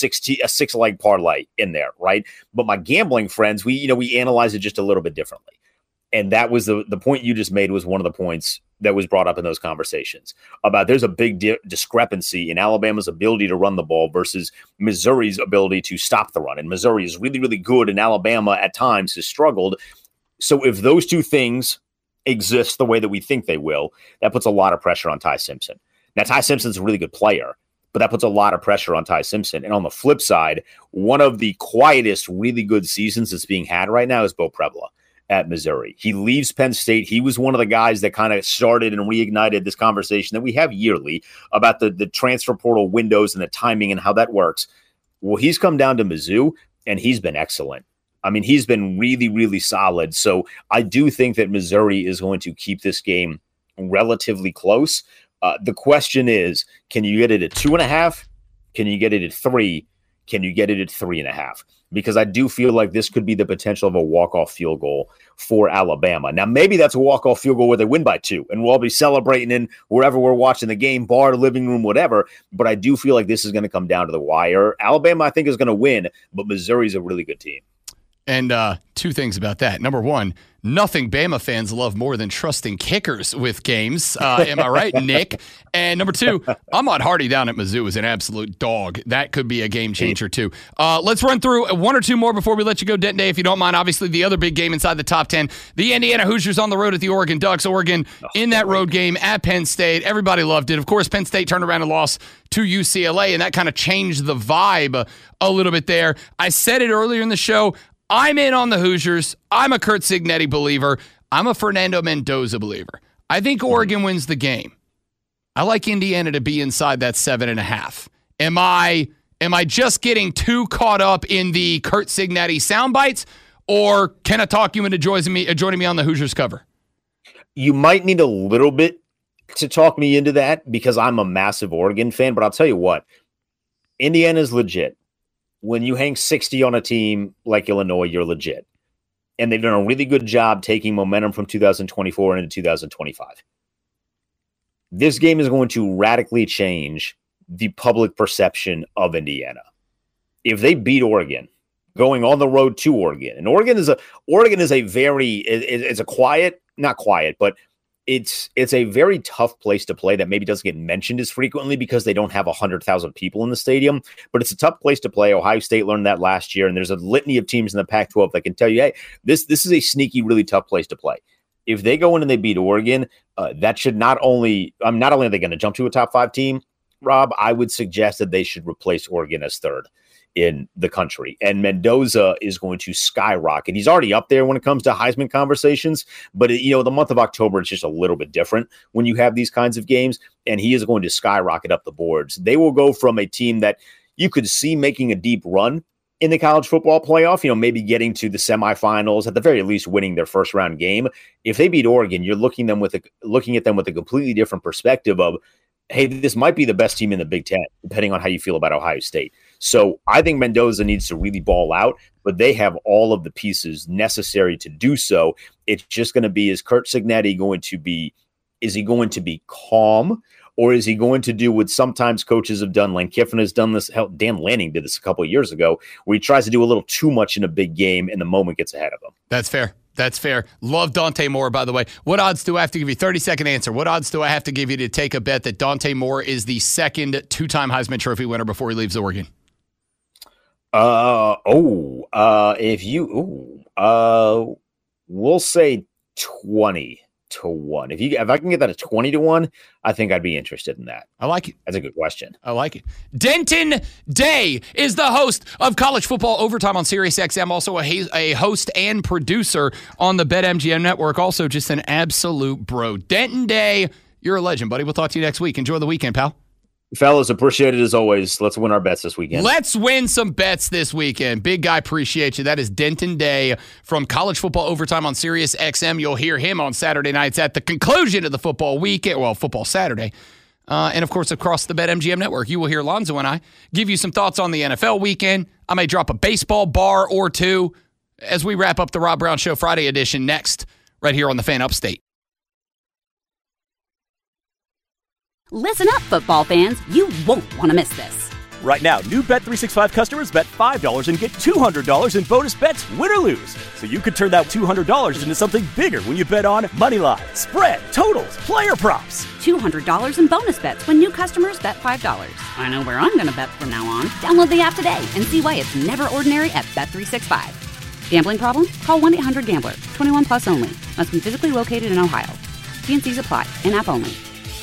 6-leg parlay in there, right? But my gambling friends, we analyze it just a little bit differently. And that was the point you just made was one of the points that was brought up in those conversations about there's a big discrepancy in Alabama's ability to run the ball versus Missouri's ability to stop the run. And Missouri is really, really good, and Alabama at times has struggled. So if those two things exist the way that we think they will, that puts a lot of pressure on Ty Simpson. Now, Ty Simpson's a really good player, but that puts a lot of pressure on Ty Simpson. And on the flip side, one of the quietest, really good seasons that's being had right now is Beau Pribula at Missouri. He leaves Penn State. He was one of the guys that kind of started and reignited this conversation that we have yearly about the transfer portal windows and the timing and how that works. Well, he's come down to Mizzou, and he's been excellent. I mean, he's been really, really solid. So I do think that Missouri is going to keep this game relatively close. The question is, can you get it at 2.5? Can you get it at 3? Can you get it at 3.5? Because I do feel like this could be the potential of a walk-off field goal for Alabama. Now, maybe that's a walk-off field goal where they win by 2, and we'll all be celebrating in wherever we're watching the game, bar, living room, whatever. But I do feel like this is going to come down to the wire. Alabama, I think, is going to win, but Missouri's a really good team. And two things about that. Number one, nothing Bama fans love more than trusting kickers with games. Am I right, Nick? And number two, Ahmad Hardy down at Mizzou is an absolute dog. That could be a game changer, too. Let's run through one or two more before we let you go, Denton Day, if you don't mind. Obviously, the other big game inside the top 10, the Indiana Hoosiers on the road at the Oregon Ducks. Oregon in that road game at Penn State. Everybody loved it. Of course, Penn State turned around and lost to UCLA, and that kind of changed the vibe a little bit there. I said it earlier in the show. I'm in on the Hoosiers. I'm a Curt Cignetti believer. I'm a Fernando Mendoza believer. I think Oregon wins the game. I like Indiana to be inside that 7.5. Am I just getting too caught up in the Curt Cignetti sound bites, or can I talk you into joining me on the Hoosiers cover? You might need a little bit to talk me into that because I'm a massive Oregon fan, but I'll tell you what, Indiana's legit. When you hang 60 on a team like Illinois, you're legit. And they've done a really good job taking momentum from 2024 into 2025. This game is going to radically change the public perception of Indiana. If they beat Oregon, going on the road to Oregon, and Oregon is a very, it's a quiet, not quiet, but it's a very tough place to play that maybe doesn't get mentioned as frequently because they don't have 100,000 people in the stadium, but it's a tough place to play. Ohio State learned that last year, and there's a litany of teams in the Pac-12 that can tell you, hey, this is a sneaky, really tough place to play. If they go in and they beat Oregon, that should not only are they going to jump to a top 5 team, Rob, I would suggest that they should replace Oregon as 3rd in the country. And Mendoza is going to skyrocket. He's already up there when it comes to Heisman conversations, but the month of October is just a little bit different when you have these kinds of games, and he is going to skyrocket up the boards. They will go from a team that you could see making a deep run in the college football playoff, maybe getting to the semifinals, at the very least winning their first round game. If they beat Oregon, you're looking at them with a completely different perspective of, hey, this might be the best team in the Big Ten, depending on how you feel about Ohio State. So I think Mendoza needs to really ball out, but they have all of the pieces necessary to do so. It's just going to be, is Curt Cignetti going to be, is he going to be calm, or is he going to do what sometimes coaches have done? Lane Kiffin has done this. Hell, Dan Lanning did this a couple of years ago, where he tries to do a little too much in a big game and the moment gets ahead of him. That's fair. That's fair. Love Dante Moore, by the way. What odds do I have to give you? 30-second answer. What odds do I have to give you to take a bet that Dante Moore is the second 2-time Heisman Trophy winner before he leaves Oregon? We'll say 20-1. If I can get that at 20-1, I think I'd be interested in that. I like it. That's a good question. I like it. Denton Day is the host of College Football Overtime on SiriusXM, also a host and producer on the BetMGM network, also just an absolute bro. Denton Day, you're a legend, buddy. We'll talk to you next week. Enjoy the weekend, pal. Fellas, appreciate it as always. Let's win our bets this weekend. Let's win some bets this weekend. Big guy, appreciate you. That is Denton Day from College Football Overtime on SiriusXM. You'll hear him on Saturday nights at the conclusion of the football weekend. Well, football Saturday. and, of course, across the BetMGM network. You will hear Lonzo and I give you some thoughts on the NFL weekend. I may drop a baseball bar or two as we wrap up the Rob Brown Show Friday edition next, right here on the Fan Upstate. Listen up, football fans. You won't want to miss this. Right now, new Bet365 customers bet $5 and get $200 in bonus bets, win or lose. So you could turn that $200 into something bigger when you bet on moneyline, spread, totals, player props. $200 in bonus bets when new customers bet $5. I know where I'm going to bet from now on. Download the app today and see why it's never ordinary at Bet365. Gambling problem? Call 1-800-GAMBLER. 21 plus only. Must be physically located in Ohio. T&Cs apply. In-app only.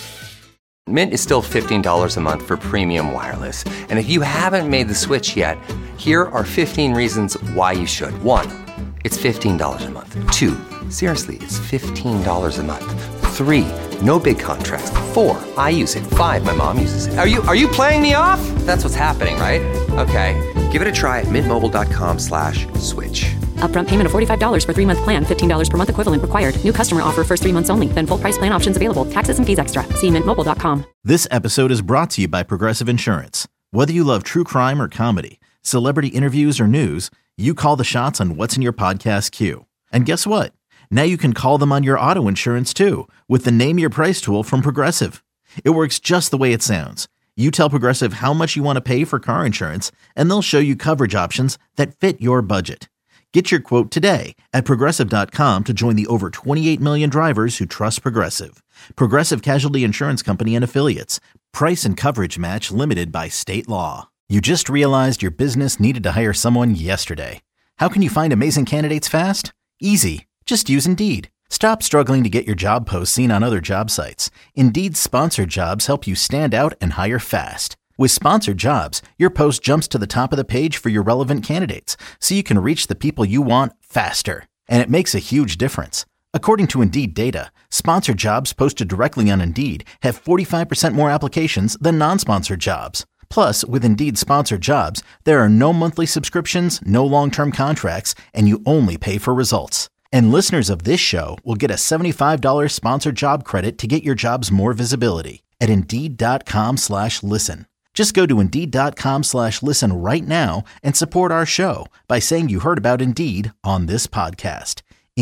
Mint is still $15 a month for premium wireless. And if you haven't made the switch yet, here are 15 reasons why you should. 1, it's $15 a month. 2, seriously, it's $15 a month. 3, no big contrast. 4, I use it. 5, my mom uses it. Are you playing me off? That's what's happening, right? Okay, give it a try at mintmobile.com/switch. Upfront payment of $45 for 3-month plan. $15 per month equivalent required. New customer offer first 3 months only. Then full price plan options available. Taxes and fees extra. See mintmobile.com. This episode is brought to you by Progressive Insurance. Whether you love true crime or comedy, celebrity interviews or news, you call the shots on what's in your podcast queue. And guess what? Now you can call them on your auto insurance too with the Name Your Price tool from Progressive. It works just the way it sounds. You tell Progressive how much you want to pay for car insurance, and they'll show you coverage options that fit your budget. Get your quote today at Progressive.com to join the over 28 million drivers who trust Progressive. Progressive Casualty Insurance Company and Affiliates. Price and coverage match limited by state law. You just realized your business needed to hire someone yesterday. How can you find amazing candidates fast? Easy. Just use Indeed. Stop struggling to get your job posts seen on other job sites. Indeed's sponsored jobs help you stand out and hire fast. With sponsored jobs, your post jumps to the top of the page for your relevant candidates, so you can reach the people you want faster. And it makes a huge difference. According to Indeed data, sponsored jobs posted directly on Indeed have 45% more applications than non-sponsored jobs. Plus, with Indeed sponsored jobs, there are no monthly subscriptions, no long-term contracts, and you only pay for results. And listeners of this show will get a $75 sponsored job credit to get your jobs more visibility at Indeed.com/listen. Just go to Indeed.com/listen right now and support our show by saying you heard about Indeed on this podcast.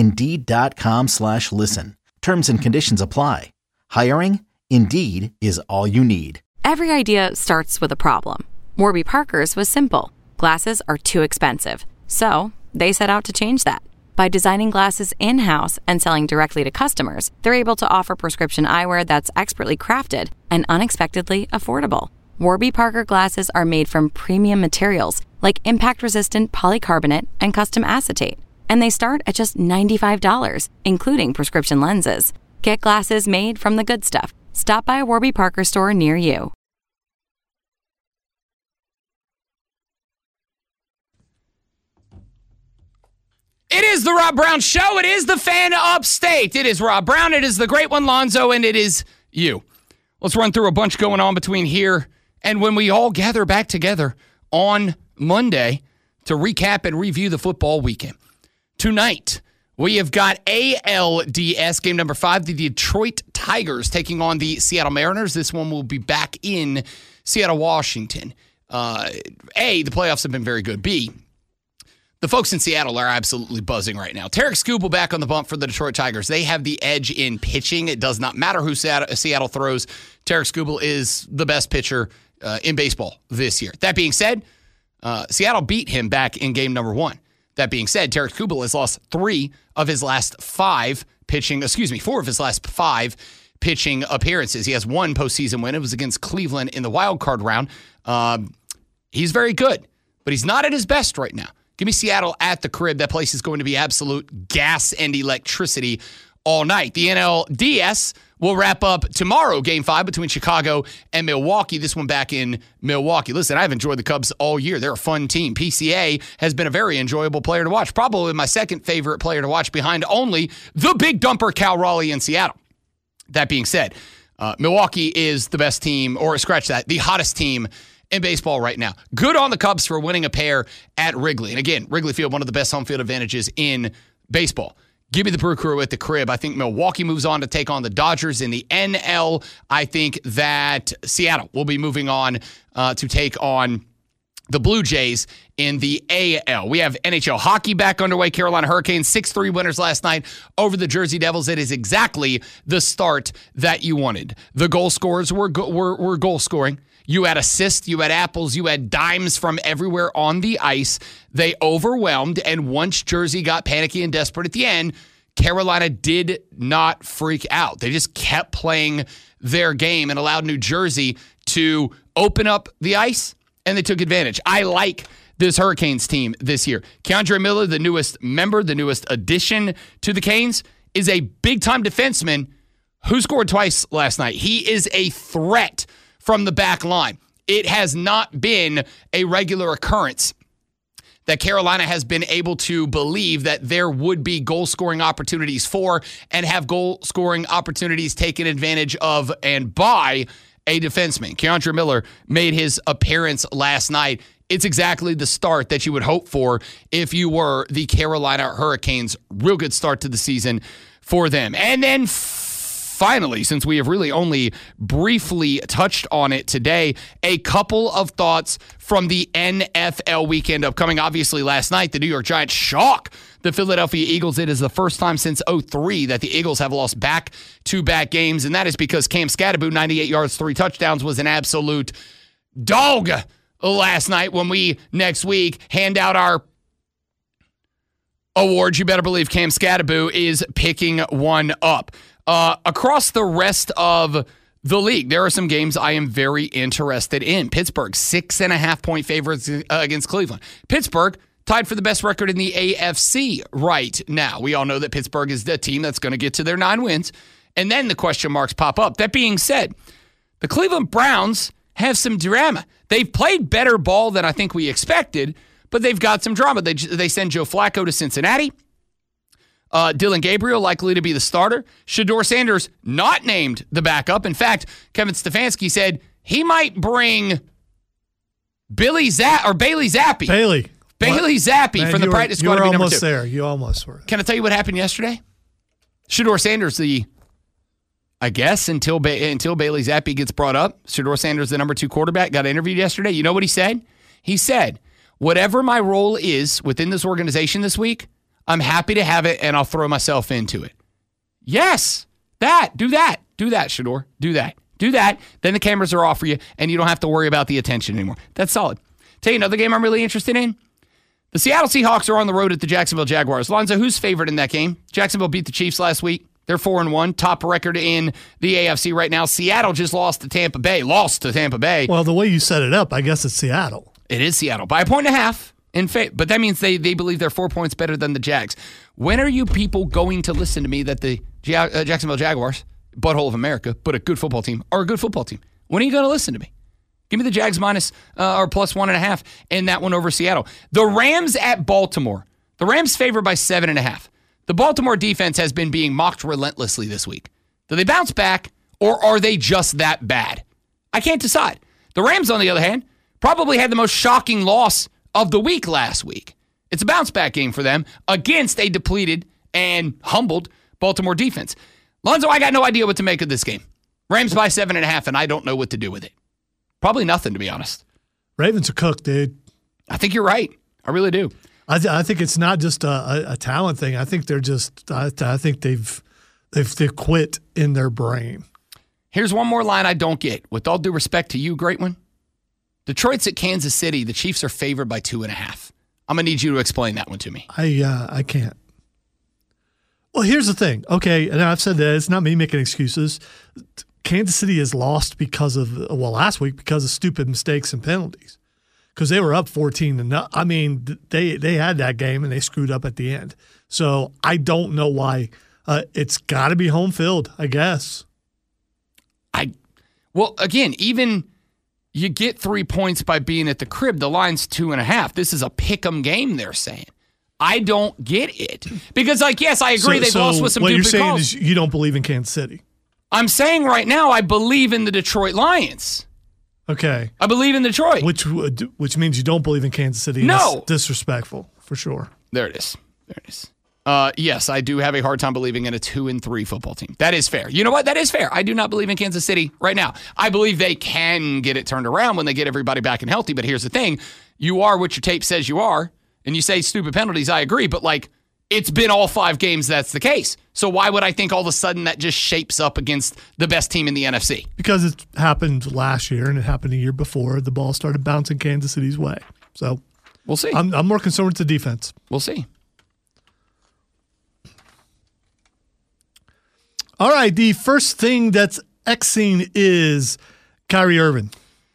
Indeed.com/listen. Terms and conditions apply. Hiring? Indeed is all you need. Every idea starts with a problem. Warby Parker's was simple. Glasses are too expensive. So they set out to change that. By designing glasses in-house and selling directly to customers, they're able to offer prescription eyewear that's expertly crafted and unexpectedly affordable. Warby Parker glasses are made from premium materials like impact-resistant polycarbonate and custom acetate. And they start at just $95, including prescription lenses. Get glasses made from the good stuff. Stop by a Warby Parker store near you. It is the Rob Brown Show. It is the Fan Upstate. It is Rob Brown. It is the great one, Lonzo, and it is you. Let's run through a bunch going on between here and when we all gather back together on Monday to recap and review the football weekend. Tonight, we have got ALDS game number 5, the Detroit Tigers taking on the Seattle Mariners. This one will be back in Seattle, Washington. A, the playoffs have been very good. B, the folks in Seattle are absolutely buzzing right now. Tarek Skubal back on the bump for the Detroit Tigers. They have the edge in pitching. It does not matter who Seattle throws. Tarek Skubal is the best pitcher in baseball this year. That being said, Seattle beat him back in game number 1. That being said, Tarek Skubal has lost 4 of his last 5 pitching appearances. He has 1 postseason win. It was against Cleveland in the wild card round. He's very good, but he's not at his best right now. Give me Seattle at the crib. That place is going to be absolute gas and electricity all night. The NLDS will wrap up tomorrow, Game 5 between Chicago and Milwaukee. This one back in Milwaukee. Listen, I've enjoyed the Cubs all year. They're a fun team. PCA has been a very enjoyable player to watch. Probably my second favorite player to watch behind only the big dumper Cal Raleigh in Seattle. That being said, Milwaukee is the best team, or scratch that, the hottest team in baseball right now. Good on the Cubs for winning a pair at Wrigley. And again, Wrigley Field, one of the best home field advantages in baseball. Give me the Brew Crew at the crib. I think Milwaukee moves on to take on the Dodgers in the NL. I think that Seattle will be moving on to take on the Blue Jays in the AL. We have NHL hockey back underway. Carolina Hurricanes 6-3 winners last night over the Jersey Devils. It is exactly the start that you wanted. The goal scorers were goal scoring. You had assists, you had apples, you had dimes from everywhere on the ice. They overwhelmed, and once Jersey got panicky and desperate at the end, Carolina did not freak out. They just kept playing their game and allowed New Jersey to open up the ice, and they took advantage. I like this Hurricanes team this year. Keandre Miller, the newest member, the newest addition to the Canes, is a big-time defenseman who scored twice last night. He is a threat from the back line. It has not been a regular occurrence that Carolina has been able to believe that there would be goal-scoring opportunities for and have goal-scoring opportunities taken advantage of and by a defenseman. Keandre Miller made his appearance last night. It's exactly the start that you would hope for if you were the Carolina Hurricanes. Real good start to the season for them. And then finally, since we have really only briefly touched on it today, a couple of thoughts from the NFL weekend upcoming. Obviously, last night, the New York Giants shock the Philadelphia Eagles. It is the first time since 2003 that the Eagles have lost back-to-back games, and that is because Cam Skattebo, 98 yards, 3 touchdowns, was an absolute dog last night. When we, next week, hand out our awards, you better believe Cam Skattebo is picking one up. Across the rest of the league, there are some games I am very interested in. Pittsburgh, 6.5-point favorites against Cleveland. Pittsburgh tied for the best record in the AFC right now. We all know that Pittsburgh is the team that's going to get to their 9 wins. And then the question marks pop up. That being said, the Cleveland Browns have some drama. They've played better ball than I think we expected, but they've got some drama. They send Joe Flacco to Cincinnati. Dylan Gabriel likely to be the starter. Shedeur Sanders not named the backup. In fact, Kevin Stefanski said he might bring Bailey Zappi. Bailey Zappi from the practice squad to be number 2. You almost were. Can I tell you what happened yesterday? Shedeur Sanders, I guess until Bailey Zappi gets brought up, Shedeur Sanders, the number 2 quarterback, got interviewed yesterday. You know what he said? He said, whatever my role is within this organization this week, I'm happy to have it, and I'll throw myself into it. Yes, do that, Shedeur. Do that. Then the cameras are off for you, and you don't have to worry about the attention anymore. That's solid. Tell you another game I'm really interested in. The Seattle Seahawks are on the road at the Jacksonville Jaguars. Lonzo, who's favored in that game? Jacksonville beat the Chiefs last week. They're 4-1, top record in the AFC right now. Seattle just lost to Tampa Bay. Well, the way you set it up, I guess it's Seattle. It is Seattle by 1.5. But that means they believe they're 4 points better than the Jags. When are you people going to listen to me that the Jacksonville Jaguars, butthole of America, but a good football team, are a good football team? When are you going to listen to me? Give me the Jags minus or plus 1.5 in that one over Seattle. The Rams at Baltimore. The Rams favored by 7.5. The Baltimore defense has been being mocked relentlessly this week. Do they bounce back, or are they just that bad? I can't decide. The Rams, on the other hand, probably had the most shocking loss of the week last week. It's a bounce-back game for them against a depleted and humbled Baltimore defense. Lonzo, I got no idea what to make of this game. Rams by 7.5, and I don't know what to do with it. Probably nothing, to be honest. Ravens are cooked, dude. I think you're right. I really do. I think it's not just a talent thing. I think they're just. I think they've quit in their brain. Here's one more line I don't get. With all due respect to you, great one. Detroit's at Kansas City. The Chiefs are favored by 2.5. I'm going to need you to explain that one to me. I can't. Well, here's the thing. Okay, and I've said that. It's not me making excuses. Kansas City has lost last week because of stupid mistakes and penalties. Because they were up 14-0. I mean, they had that game and they screwed up at the end. So I don't know why. It's got to be home field, I guess. Well, again, even you get 3 points by being at the crib. The line's 2.5. This is a pick'em game, they're saying. I don't get it. Because, yes, I agree they've lost with some what stupid you're saying calls. is you don't believe in Kansas City. I'm saying right now I believe in the Detroit Lions. Okay. I believe in Detroit. Which means you don't believe in Kansas City. No. That's disrespectful, for sure. There it is. Yes, I do have a hard time believing in a 2-3 football team. That is fair. You know what? That is fair. I do not believe in Kansas City right now. I believe they can get it turned around when they get everybody back and healthy. But here's the thing. You are what your tape says you are, and you say stupid penalties. I agree. But, it's been all 5 games that's the case. So why would I think all of a sudden that just shapes up against the best team in the NFC? Because it happened last year and it happened a year before. The ball started bouncing Kansas City's way. So we'll see. I'm more concerned with the defense. We'll see. All right, the first thing that's Xing is Kyrie Irving.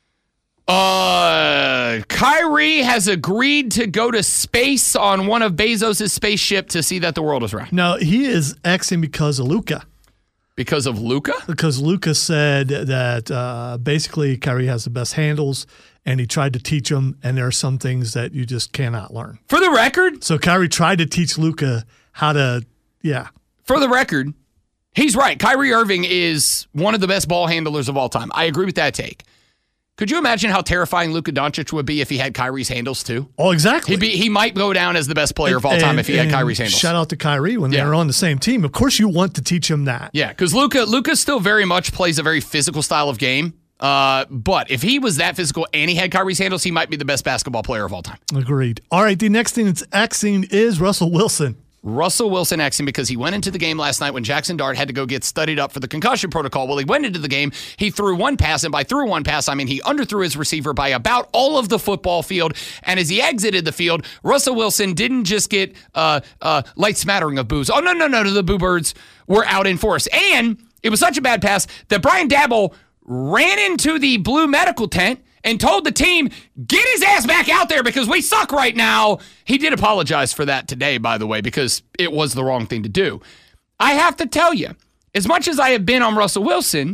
Kyrie has agreed to go to space on one of Bezos' spaceship to see that the world is round. No, he is Xing because of Luka. Because of Luka? Because Luka said that basically Kyrie has the best handles, and he tried to teach him, and there are some things that you just cannot learn. For the record? So Kyrie tried to teach Luka how to, For the record, he's right. Kyrie Irving is one of the best ball handlers of all time. I agree with that take. Could you imagine how terrifying Luka Doncic would be if he had Kyrie's handles too? Oh, exactly. He might go down as the best player of all time if he had Kyrie's handles. Shout out to Kyrie when they were on the same team. Of course, you want to teach him that. Yeah, because Luka still very much plays a very physical style of game. But if he was that physical and he had Kyrie's handles, he might be the best basketball player of all time. Agreed. All right, the next thing that's Xing is Russell Wilson. Russell Wilson Xing because he went into the game last night when Jackson Dart had to go get studied up for the concussion protocol. Well, he went into the game, he threw one pass, and by threw one pass, I mean he underthrew his receiver by about all of the football field. And as he exited the field, Russell Wilson didn't just get light smattering of boos. Oh, no, the Boo Birds were out in force. And it was such a bad pass that Brian Daboll ran into the blue medical tent and told the team, get his ass back out there because we suck right now. He did apologize for that today, by the way, because it was the wrong thing to do. I have to tell you, as much as I have been on Russell Wilson,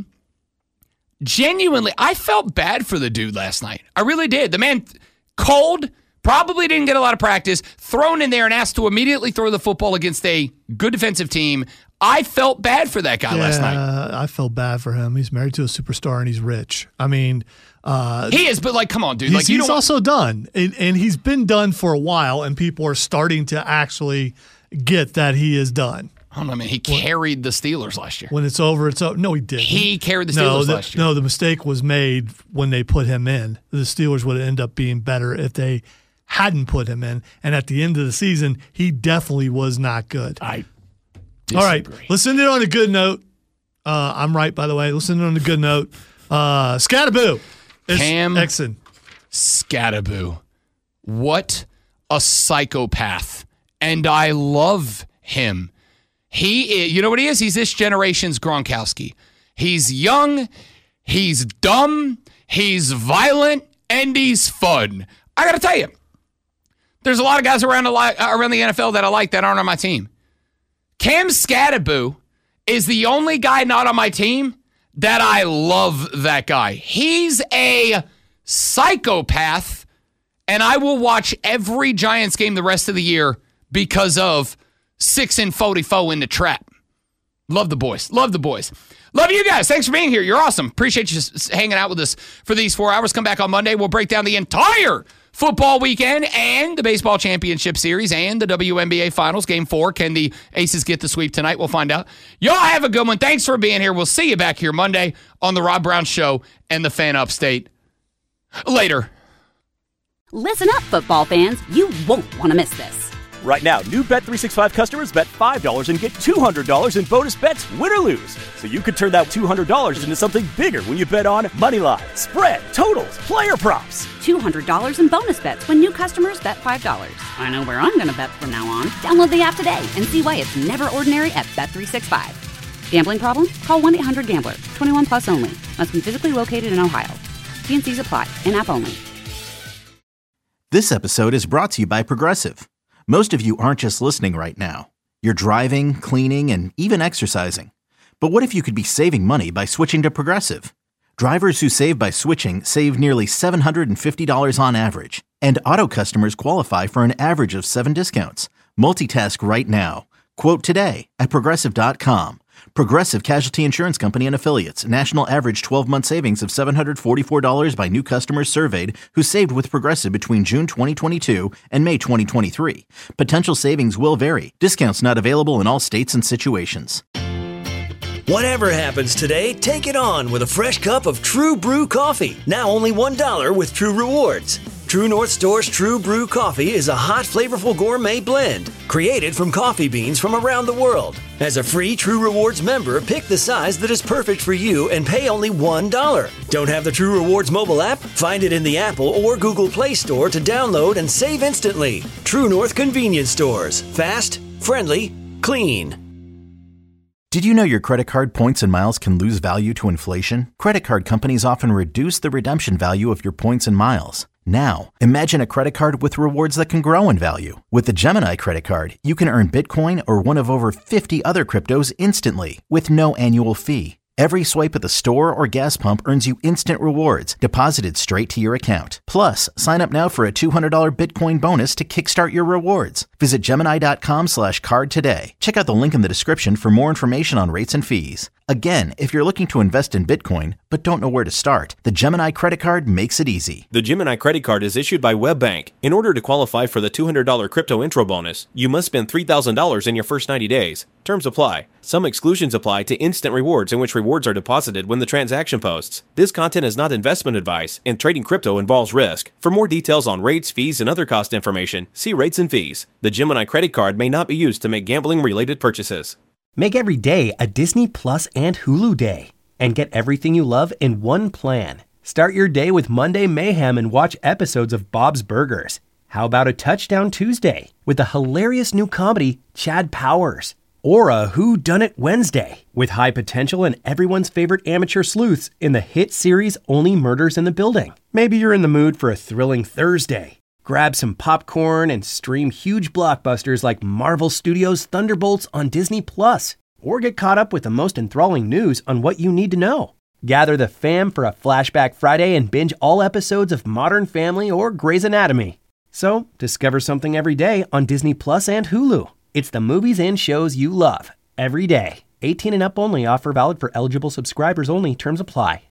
genuinely, I felt bad for the dude last night. I really did. The man, cold, probably didn't get a lot of practice, thrown in there and asked to immediately throw the football against a good defensive team. I felt bad for that guy last night. I felt bad for him. He's married to a superstar and he's rich. I mean, he is, but come on, dude. He's also done, and he's been done for a while, and people are starting to actually get that he is done. I don't know, man. He carried the Steelers last year. When it's over, it's over. No, he didn't. He carried the Steelers last year. No, the mistake was made when they put him in. The Steelers would end up being better if they hadn't put him in. And at the end of the season, he definitely was not good. I disagree. All right, let's end it on a good note. I'm right, by the way. Let's end it on a good note. Scatterboo. Cam Xing. Scatterboo. What a psychopath. And I love him. You know what he is? He's this generation's Gronkowski. He's young, he's dumb, he's violent, and he's fun. I got to tell you, there's a lot of guys around the NFL that I like that aren't on my team. Cam Scatterboo is the only guy not on my team that I love that guy. He's a psychopath, and I will watch every Giants game the rest of the year because of 6-44 in the trap. Love the boys. Love the boys. Love you guys. Thanks for being here. You're awesome. Appreciate you hanging out with us for these 4 hours. Come back on Monday. We'll break down the entire football weekend and the baseball championship series and the WNBA finals. Game 4. Can the Aces get the sweep tonight? We'll find out. Y'all have a good one. Thanks for being here. We'll see you back here Monday on the Rob Brown Show and the Fan Upstate. Later. Listen up, football fans. You won't want to miss this. Right now, new Bet365 customers bet $5 and get $200 in bonus bets, win or lose. So you could turn that $200 into something bigger when you bet on moneyline, spread, totals, player props. $200 in bonus bets when new customers bet $5. I know where I'm going to bet from now on. Download the app today and see why it's never ordinary at Bet365. Gambling problem? Call 1-800-GAMBLER. 21 plus only. Must be physically located in Ohio. T&Cs apply. In-app only. This episode is brought to you by Progressive. Most of you aren't just listening right now. You're driving, cleaning, and even exercising. But what if you could be saving money by switching to Progressive? Drivers who save by switching save nearly $750 on average. And auto customers qualify for an average of 7 discounts. Multitask right now. Quote today at Progressive.com. Progressive Casualty Insurance Company and Affiliates. National average 12-month savings of $744 by new customers surveyed who saved with Progressive between June 2022 and May 2023. Potential savings will vary. Discounts not available in all states and situations. Whatever happens today, take it on with a fresh cup of True Brew coffee. Now only $1 with True Rewards. True North Store's True Brew coffee is a hot, flavorful gourmet blend created from coffee beans from around the world. As a free True Rewards member, pick the size that is perfect for you and pay only $1. Don't have the True Rewards mobile app? Find it in the Apple or Google Play Store to download and save instantly. True North Convenience Stores. Fast, friendly, clean. Did you know your credit card points and miles can lose value to inflation? Credit card companies often reduce the redemption value of your points and miles. Now, imagine a credit card with rewards that can grow in value. With the Gemini credit card, you can earn Bitcoin or one of over 50 other cryptos instantly with no annual fee. Every swipe at the store or gas pump earns you instant rewards deposited straight to your account. Plus, sign up now for a $200 Bitcoin bonus to kickstart your rewards. Visit Gemini.com/card today. Check out the link in the description for more information on rates and fees. Again, if you're looking to invest in Bitcoin but don't know where to start, the Gemini credit card makes it easy. The Gemini credit card is issued by WebBank. In order to qualify for the $200 crypto intro bonus, you must spend $3,000 in your first 90 days. Terms apply. Some exclusions apply to instant rewards in which rewards are deposited when the transaction posts. This content is not investment advice, and trading crypto involves risk. For more details on rates, fees, and other cost information, see rates and fees. The Gemini credit card may not be used to make gambling-related purchases. Make every day a Disney Plus and Hulu day and get everything you love in one plan. Start your day with Monday Mayhem and watch episodes of Bob's Burgers. How about a Touchdown Tuesday with the hilarious new comedy Chad Powers? Or a Who Done It Wednesday with high potential and everyone's favorite amateur sleuths in the hit series Only Murders in the Building. Maybe you're in the mood for a thrilling Thursday. Grab some popcorn and stream huge blockbusters like Marvel Studios' Thunderbolts on Disney+. Or get caught up with the most enthralling news on what you need to know. Gather the fam for a Flashback Friday and binge all episodes of Modern Family or Grey's Anatomy. So, discover something every day on Disney Plus and Hulu. It's the movies and shows you love, every day. 18 and up only. Offer valid for eligible subscribers only. Terms apply.